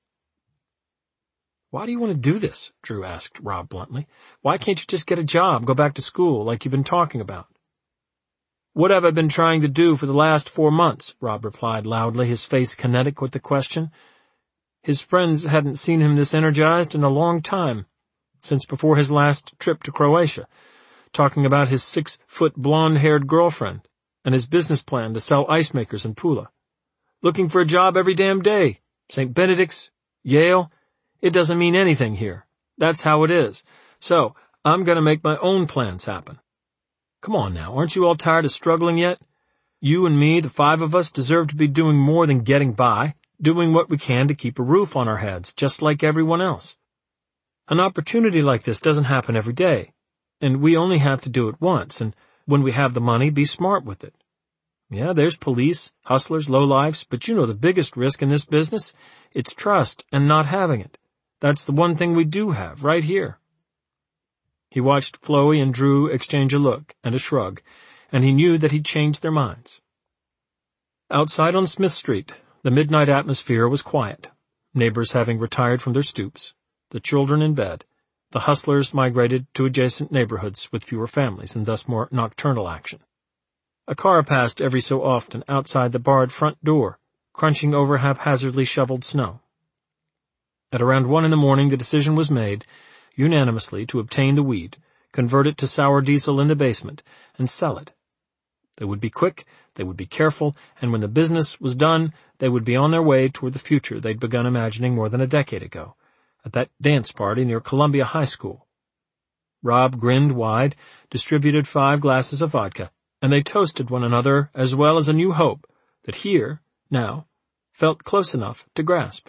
A: "Why do you want to do this?" Drew asked Rob bluntly. "Why can't you just get a job, go back to school, like you've been talking about?" "What have I been trying to do for the last 4 months?" Rob replied loudly, his face kinetic with the question. His friends hadn't seen him this energized in a long time, since before his last trip to Croatia, talking about his 6-foot blonde-haired girlfriend and his business plan to sell ice makers in Pula. "Looking for a job every damn day. St. Benedict's, Yale. It doesn't mean anything here. That's how it is. So, I'm going to make my own plans happen." "Come on now, aren't you all tired of struggling yet? You and me, the 5 of us, deserve to be doing more than getting by, doing what we can to keep a roof on our heads, just like everyone else. An opportunity like this doesn't happen every day, and we only have to do it once, and when we have the money, be smart with it. Yeah, there's police, hustlers, lowlifes, but you know the biggest risk in this business? It's trust and not having it. That's the one thing we do have, right here." He watched Flowey and Drew exchange a look and a shrug, and he knew that he'd changed their minds. Outside on Smith Street, the midnight atmosphere was quiet, neighbors having retired from their stoops, the children in bed, the hustlers migrated to adjacent neighborhoods with fewer families and thus more nocturnal action. A car passed every so often outside the barred front door, crunching over haphazardly shoveled snow. At around 1 a.m, the decision was made, unanimously, to obtain the weed, convert it to sour diesel in the basement, and sell it. They would be quick, they would be careful, and when the business was done, they would be on their way toward the future they'd begun imagining more than a decade ago, at that dance party near Columbia High School. Rob grinned wide, distributed 5 glasses of vodka, and they toasted one another as well as a new hope that here, now, felt close enough to grasp.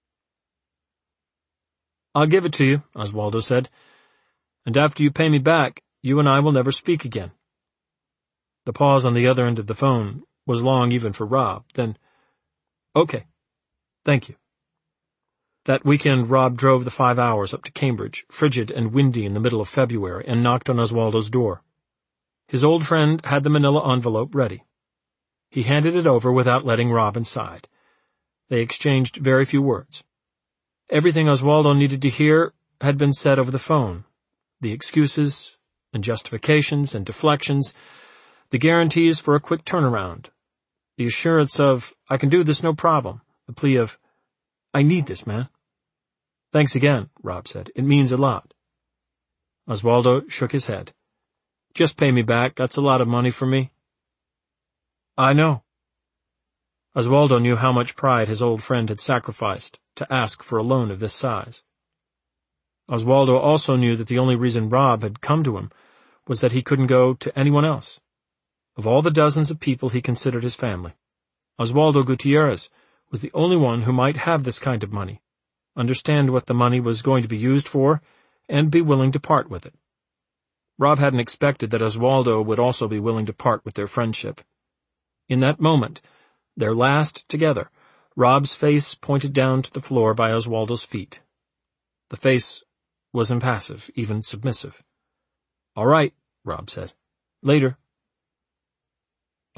A: "I'll give it to you," Oswaldo said. "And after you pay me back, you and I will never speak again." The pause on the other end of the phone was long even for Rob. Then, "Okay. Thank you." That weekend, Rob drove the 5 hours up to Cambridge, frigid and windy in the middle of February, and knocked on Oswaldo's door. His old friend had the manila envelope ready. He handed it over without letting Rob inside. They exchanged very few words. Everything Oswaldo needed to hear had been said over the phone. The excuses and justifications and deflections, the guarantees for a quick turnaround, the assurance of, "I can do this no problem," the plea of, "I need this, man." "Thanks again," Rob said. "It means a lot." Oswaldo shook his head. "Just pay me back. That's a lot of money for me." "I know." Oswaldo knew how much pride his old friend had sacrificed to ask for a loan of this size. Oswaldo also knew that the only reason Rob had come to him was that he couldn't go to anyone else. Of all the dozens of people he considered his family, Oswaldo Gutierrez was the only one who might have this kind of money, understand what the money was going to be used for, and be willing to part with it. Rob hadn't expected that Oswaldo would also be willing to part with their friendship. In that moment, their last together, Rob's face pointed down to the floor by Oswaldo's feet. The face was impassive, even submissive. "All right," Rob said. "Later."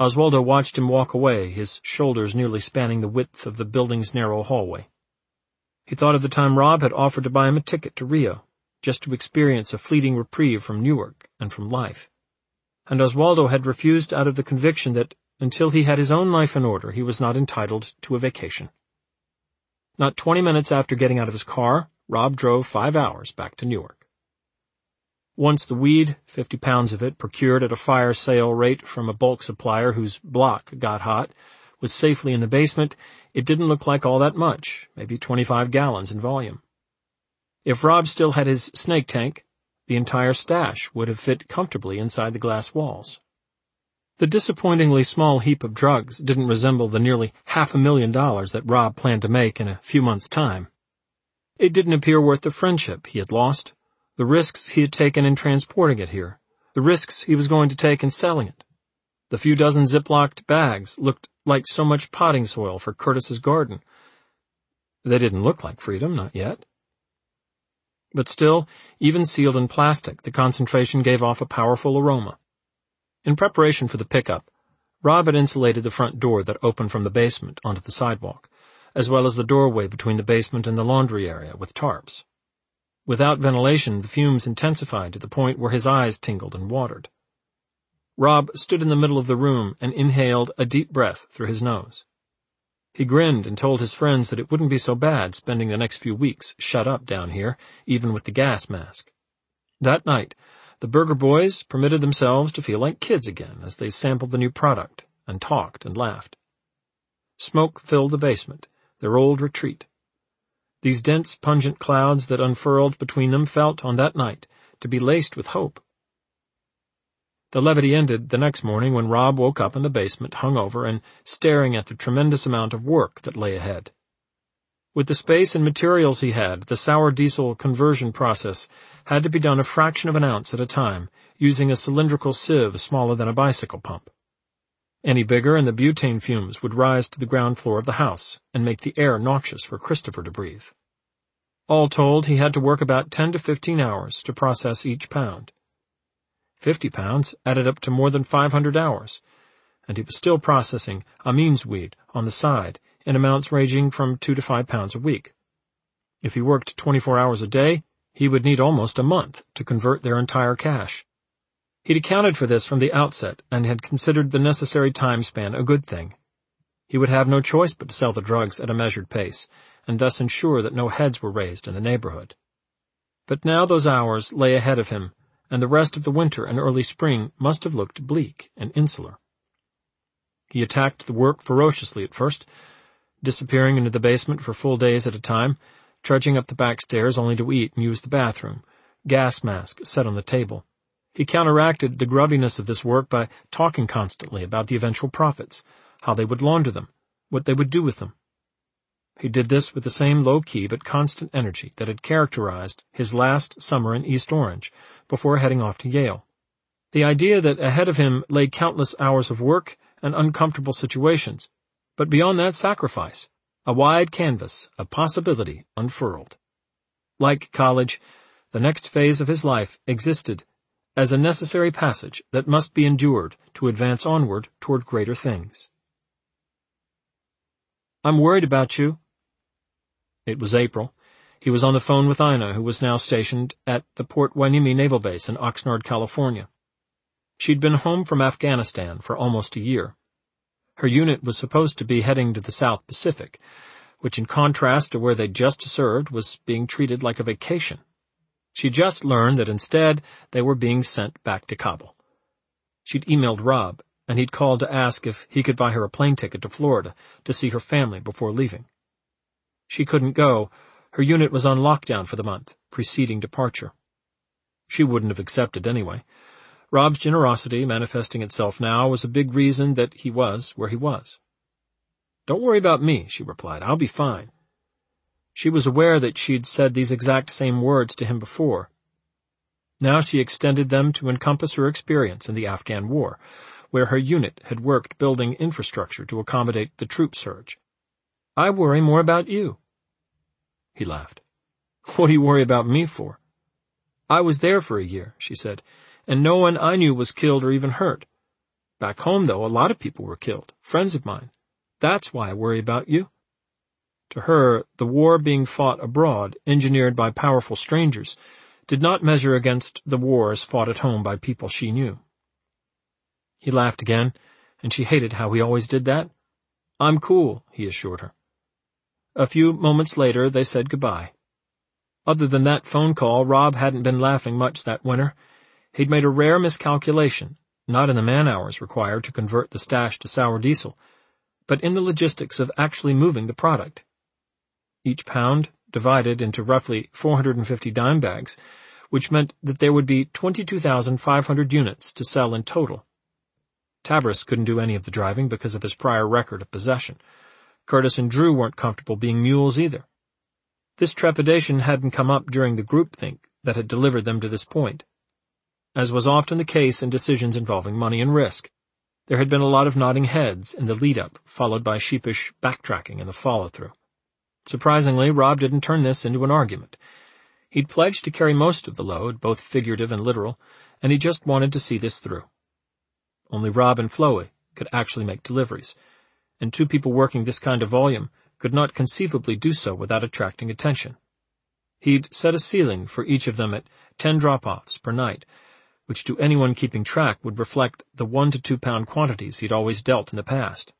A: Oswaldo watched him walk away, his shoulders nearly spanning the width of the building's narrow hallway. He thought of the time Rob had offered to buy him a ticket to Rio, just to experience a fleeting reprieve from Newark and from life. And Oswaldo had refused out of the conviction that, until he had his own life in order, he was not entitled to a vacation. Not 20 minutes after getting out of his car, Rob drove 5 hours back to Newark. Once the weed, 50 pounds of it, procured at a fire sale rate from a bulk supplier whose block got hot, was safely in the basement, it didn't look like all that much, maybe 25 gallons in volume. If Rob still had his snake tank, the entire stash would have fit comfortably inside the glass walls. The disappointingly small heap of drugs didn't resemble the nearly $500,000 that Rob planned to make in a few months' time. It didn't appear worth the friendship he had lost, the risks he had taken in transporting it here, the risks he was going to take in selling it. The few dozen Ziplocked bags looked like so much potting soil for Curtis's garden. They didn't look like freedom, not yet. But still, even sealed in plastic, the concentration gave off a powerful aroma. In preparation for the pickup, Rob had insulated the front door that opened from the basement onto the sidewalk, as well as the doorway between the basement and the laundry area with tarps. Without ventilation, the fumes intensified to the point where his eyes tingled and watered. Rob stood in the middle of the room and inhaled a deep breath through his nose. He grinned and told his friends that it wouldn't be so bad spending the next few weeks shut up down here, even with the gas mask. That night, the Burger Boys permitted themselves to feel like kids again as they sampled the new product and talked and laughed. Smoke filled the basement, their old retreat. These dense, pungent clouds that unfurled between them felt, on that night, to be laced with hope. The levity ended the next morning when Rob woke up in the basement, hungover and staring at the tremendous amount of work that lay ahead. With the space and materials he had, the sour diesel conversion process had to be done a fraction of an ounce at a time, using a cylindrical sieve smaller than a bicycle pump. Any bigger and the butane fumes would rise to the ground floor of the house and make the air noxious for Christopher to breathe. All told, he had to work about 10 to 15 hours to process each pound. 50 pounds added up to more than 500 hours, and he was still processing Amin's weed on the side in amounts ranging from 2 to 5 pounds a week. If he worked 24 hours a day, he would need almost a month to convert their entire cache. He'd accounted for this from the outset and had considered the necessary time span a good thing. He would have no choice but to sell the drugs at a measured pace, and thus ensure that no heads were raised in the neighborhood. But now those hours lay ahead of him, and the rest of the winter and early spring must have looked bleak and insular. He attacked the work ferociously at first, disappearing into the basement for full days at a time, trudging up the back stairs only to eat and use the bathroom, gas mask set on the table. He counteracted the grubbiness of this work by talking constantly about the eventual profits, how they would launder them, what they would do with them. He did this with the same low-key but constant energy that had characterized his last summer in East Orange, before heading off to Yale. The idea that ahead of him lay countless hours of work and uncomfortable situations, but beyond that sacrifice, a wide canvas of possibility unfurled. Like college, the next phase of his life existed as a necessary passage that must be endured to advance onward toward greater things. "I'm worried about you." It was April. He was on the phone with Ina, who was now stationed at the Port Hueneme Naval Base in Oxnard, California. She'd been home from Afghanistan for almost a year. Her unit was supposed to be heading to the South Pacific, which in contrast to where they'd just served was being treated like a vacation. She just learned that instead they were being sent back to Kabul. She'd emailed Rob, and he'd called to ask if he could buy her a plane ticket to Florida to see her family before leaving. She couldn't go. Her unit was on lockdown for the month, preceding departure. She wouldn't have accepted anyway. Rob's generosity, manifesting itself now, was a big reason that he was where he was. "Don't worry about me," she replied. "I'll be fine." She was aware that she'd said these exact same words to him before. Now she extended them to encompass her experience in the Afghan War, where her unit had worked building infrastructure to accommodate the troop surge. "I worry more about you." He laughed. "What do you worry about me for?" "I was there for a year," she said, "and no one I knew was killed or even hurt. Back home, though, a lot of people were killed, friends of mine. That's why I worry about you." To her, the war being fought abroad, engineered by powerful strangers, did not measure against the wars fought at home by people she knew. He laughed again, and she hated how he always did that. "I'm cool," he assured her. A few moments later, they said goodbye. Other than that phone call, Rob hadn't been laughing much that winter. He'd made a rare miscalculation, not in the man-hours required to convert the stash to sour diesel, but in the logistics of actually moving the product. Each pound divided into roughly 450 dime bags, which meant that there would be 22,500 units to sell in total. Tavris couldn't do any of the driving because of his prior record of possession. Curtis and Drew weren't comfortable being mules either. This trepidation hadn't come up during the groupthink that had delivered them to this point. As was often the case in decisions involving money and risk, there had been a lot of nodding heads in the lead-up, followed by sheepish backtracking in the follow-through. Surprisingly, Rob didn't turn this into an argument. He'd pledged to carry most of the load, both figurative and literal, and he just wanted to see this through. Only Rob and Flowey could actually make deliveries, and two people working this kind of volume could not conceivably do so without attracting attention. He'd set a ceiling for each of them at 10 drop-offs per night, which to anyone keeping track would reflect the 1 to 2 pound quantities he'd always dealt in the past.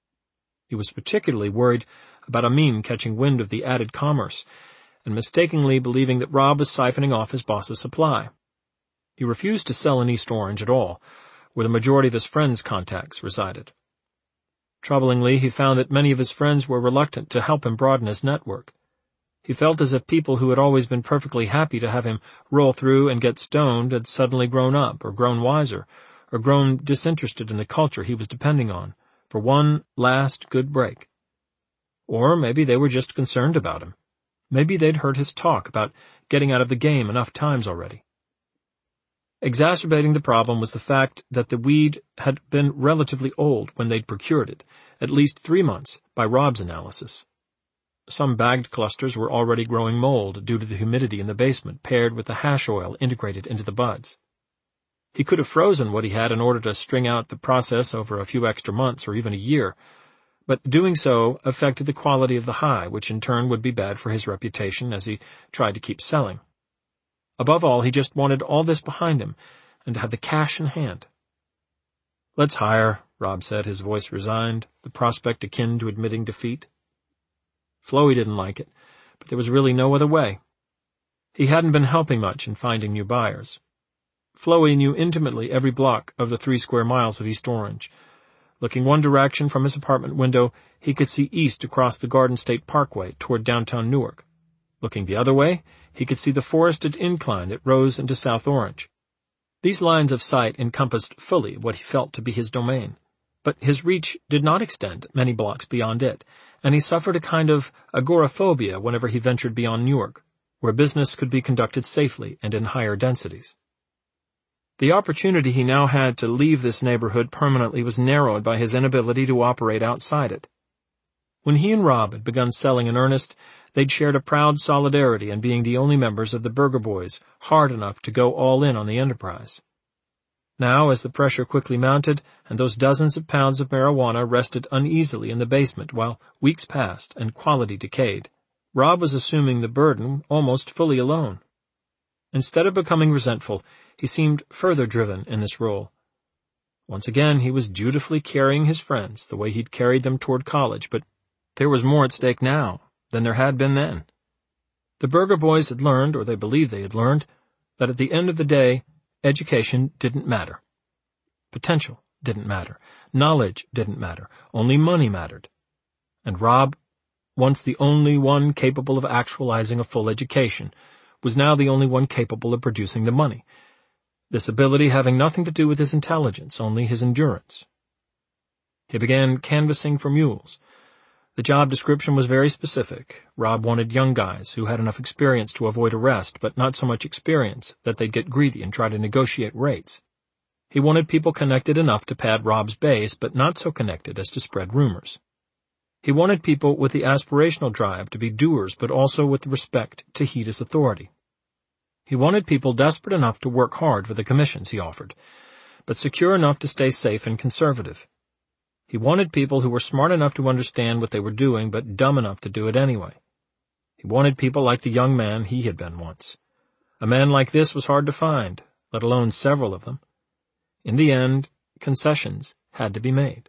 A: He was particularly worried about Amin catching wind of the added commerce and mistakenly believing that Rob was siphoning off his boss's supply. He refused to sell in East Orange at all, where the majority of his friends' contacts resided. Troublingly, he found that many of his friends were reluctant to help him broaden his network. He felt as if people who had always been perfectly happy to have him roll through and get stoned had suddenly grown up, or grown wiser, or grown disinterested in the culture he was depending on, for one last good break. Or maybe they were just concerned about him. Maybe they'd heard his talk about getting out of the game enough times already. Exacerbating the problem was the fact that the weed had been relatively old when they'd procured it, at least 3 months, by Rob's analysis. Some bagged clusters were already growing mold due to the humidity in the basement paired with the hash oil integrated into the buds. He could have frozen what he had in order to string out the process over a few extra months or even a year, but doing so affected the quality of the high, which in turn would be bad for his reputation as he tried to keep selling. Above all, he just wanted all this behind him, and to have the cash in hand. "Let's hire," Rob said, his voice resigned, the prospect akin to admitting defeat. Flowey didn't like it, but there was really no other way. He hadn't been helping much in finding new buyers. Flowey knew intimately every block of the 3 square miles of East Orange. Looking one direction from his apartment window, he could see east across the Garden State Parkway toward downtown Newark. Looking the other way, he could see the forested incline that rose into South Orange. These lines of sight encompassed fully what he felt to be his domain, but his reach did not extend many blocks beyond it, and he suffered a kind of agoraphobia whenever he ventured beyond Newark, where business could be conducted safely and in higher densities. The opportunity he now had to leave this neighborhood permanently was narrowed by his inability to operate outside it. When he and Rob had begun selling in earnest, they'd shared a proud solidarity in being the only members of the Burger Boys hard enough to go all in on the enterprise. Now, as the pressure quickly mounted, and those dozens of pounds of marijuana rested uneasily in the basement while weeks passed and quality decayed, Rob was assuming the burden almost fully alone. Instead of becoming resentful, he seemed further driven in this role. Once again, he was dutifully carrying his friends the way he'd carried them toward college, but there was more at stake now than there had been then. The Burger Boys had learned, or they believed they had learned, that at the end of the day, education didn't matter. Potential didn't matter. Knowledge didn't matter. Only money mattered. And Rob, once the only one capable of actualizing a full education, was now the only one capable of producing the money, this ability having nothing to do with his intelligence, only his endurance. He began canvassing for mules. The job description was very specific. Rob wanted young guys who had enough experience to avoid arrest, but not so much experience that they'd get greedy and try to negotiate rates. He wanted people connected enough to pad Rob's base, but not so connected as to spread rumors. He wanted people with the aspirational drive to be doers, but also with the respect to heed his authority. He wanted people desperate enough to work hard for the commissions he offered, but secure enough to stay safe and conservative. He wanted people who were smart enough to understand what they were doing, but dumb enough to do it anyway. He wanted people like the young man he had been once. A man like this was hard to find, let alone several of them. In the end, concessions had to be made.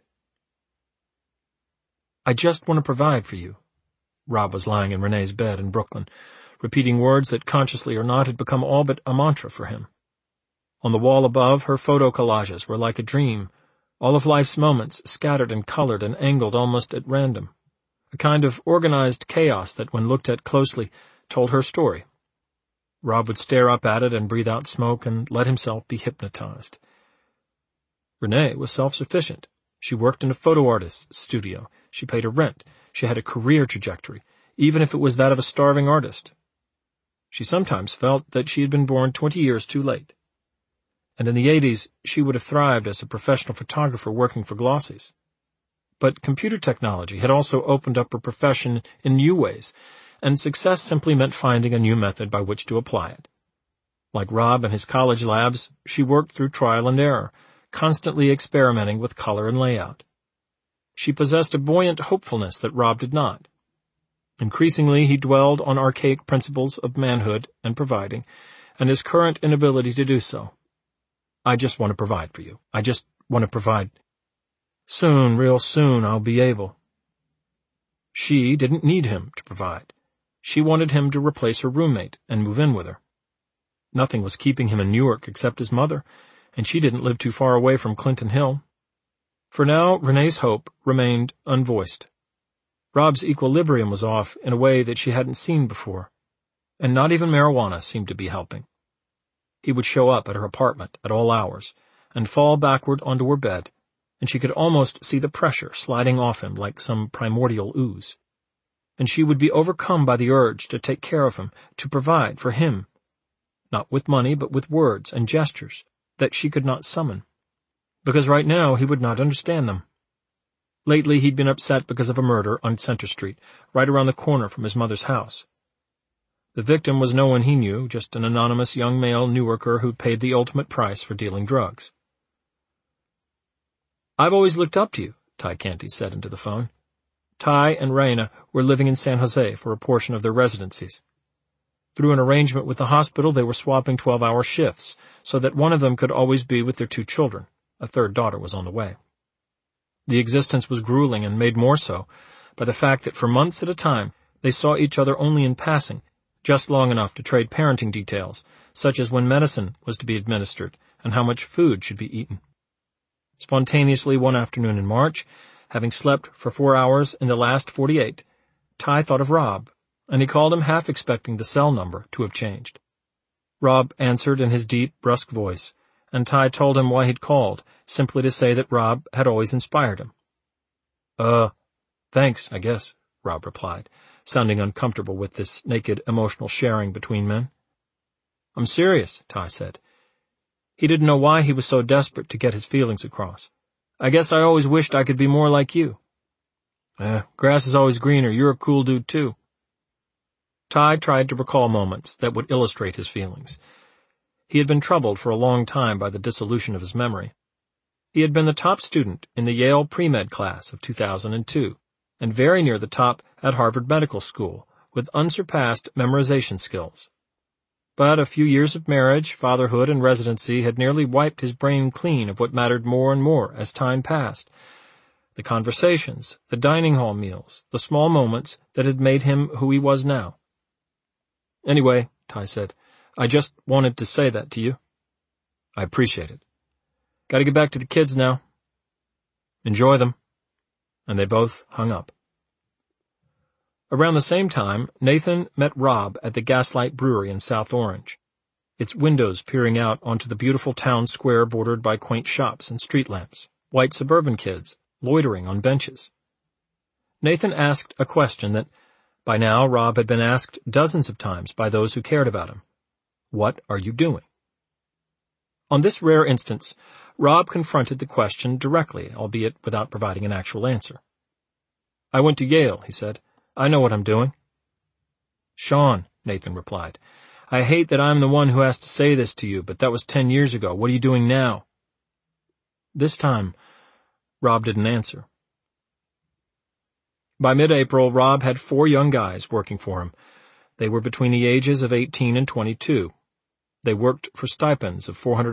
A: "I just want to provide for you." Rob was lying in Renee's bed in Brooklyn, repeating words that, consciously or not, had become all but a mantra for him. On the wall above, her photo collages were like a dream, all of life's moments scattered and colored and angled almost at random, a kind of organized chaos that, when looked at closely, told her story. Rob would stare up at it and breathe out smoke and let himself be hypnotized. Renee was self-sufficient. She worked in a photo artist's studio. She paid her rent. She had a career trajectory, even if it was that of a starving artist. She sometimes felt that she had been born 20 years too late. And in the 80s, she would have thrived as a professional photographer working for Glossies. But computer technology had also opened up her profession in new ways, and success simply meant finding a new method by which to apply it. Like Rob and his college labs, she worked through trial and error, constantly experimenting with color and layout. She possessed a buoyant hopefulness that Rob did not. Increasingly, he dwelled on archaic principles of manhood and providing, and his current inability to do so. "I just want to provide for you. I just want to provide. Soon, real soon, I'll be able." She didn't need him to provide. She wanted him to replace her roommate and move in with her. Nothing was keeping him in Newark except his mother, and she didn't live too far away from Clinton Hill. For now, Renee's hope remained unvoiced. Rob's equilibrium was off in a way that she hadn't seen before, and not even marijuana seemed to be helping. He would show up at her apartment at all hours and fall backward onto her bed, and she could almost see the pressure sliding off him like some primordial ooze. And she would be overcome by the urge to take care of him, to provide for him, not with money but with words and gestures that she could not summon, because right now he would not understand them. Lately he'd been upset because of a murder on Center Street, right around the corner from his mother's house. The victim was no one he knew, just an anonymous young male Newarker who paid the ultimate price for dealing drugs. "I've always looked up to you," Ty Canty said into the phone. Ty and Raina were living in San Jose for a portion of their residencies. Through an arrangement with the hospital, they were swapping 12-hour shifts, so that one of them could always be with their 2 children. A third daughter was on the way. The existence was grueling and made more so by the fact that for months at a time they saw each other only in passing, just long enough to trade parenting details, such as when medicine was to be administered and how much food should be eaten. Spontaneously one afternoon in March, having slept for 4 hours in the last 48, Ty thought of Rob, and he called him half expecting the cell number to have changed. Rob answered in his deep, brusque voice, and Ty told him why he'd called, simply to say that Rob had always inspired him. Thanks, I guess," Rob replied, sounding uncomfortable with this naked emotional sharing between men. "I'm serious," Ty said. He didn't know why he was so desperate to get his feelings across. "I guess I always wished I could be more like you." Grass is always greener. You're a cool dude, too." Ty tried to recall moments that would illustrate his feelings. He had been troubled for a long time by the dissolution of his memory. He had been the top student in the Yale pre-med class of 2002, and very near the top at Harvard Medical School, with unsurpassed memorization skills. But a few years of marriage, fatherhood, and residency had nearly wiped his brain clean of what mattered more and more as time passed. The conversations, the dining hall meals, the small moments that had made him who he was now. "Anyway," Ty said, "I just wanted to say that to you." "I appreciate it. Gotta get back to the kids now." "Enjoy them." And they both hung up. Around the same time, Nathan met Rob at the Gaslight Brewery in South Orange, its windows peering out onto the beautiful town square bordered by quaint shops and street lamps, white suburban kids loitering on benches. Nathan asked a question that, by now, Rob had been asked dozens of times by those who cared about him. "What are you doing?" On this rare instance, Rob confronted the question directly, albeit without providing an actual answer. "I went to Yale," he said. "I know what I'm doing." "Sean," Nathan replied, "I hate that I'm the one who has to say this to you, but that was 10 years ago. What are you doing now?" This time, Rob didn't answer. By mid-April, Rob had 4 young guys working for him. They were between the ages of 18 and 22. They worked for stipends of $450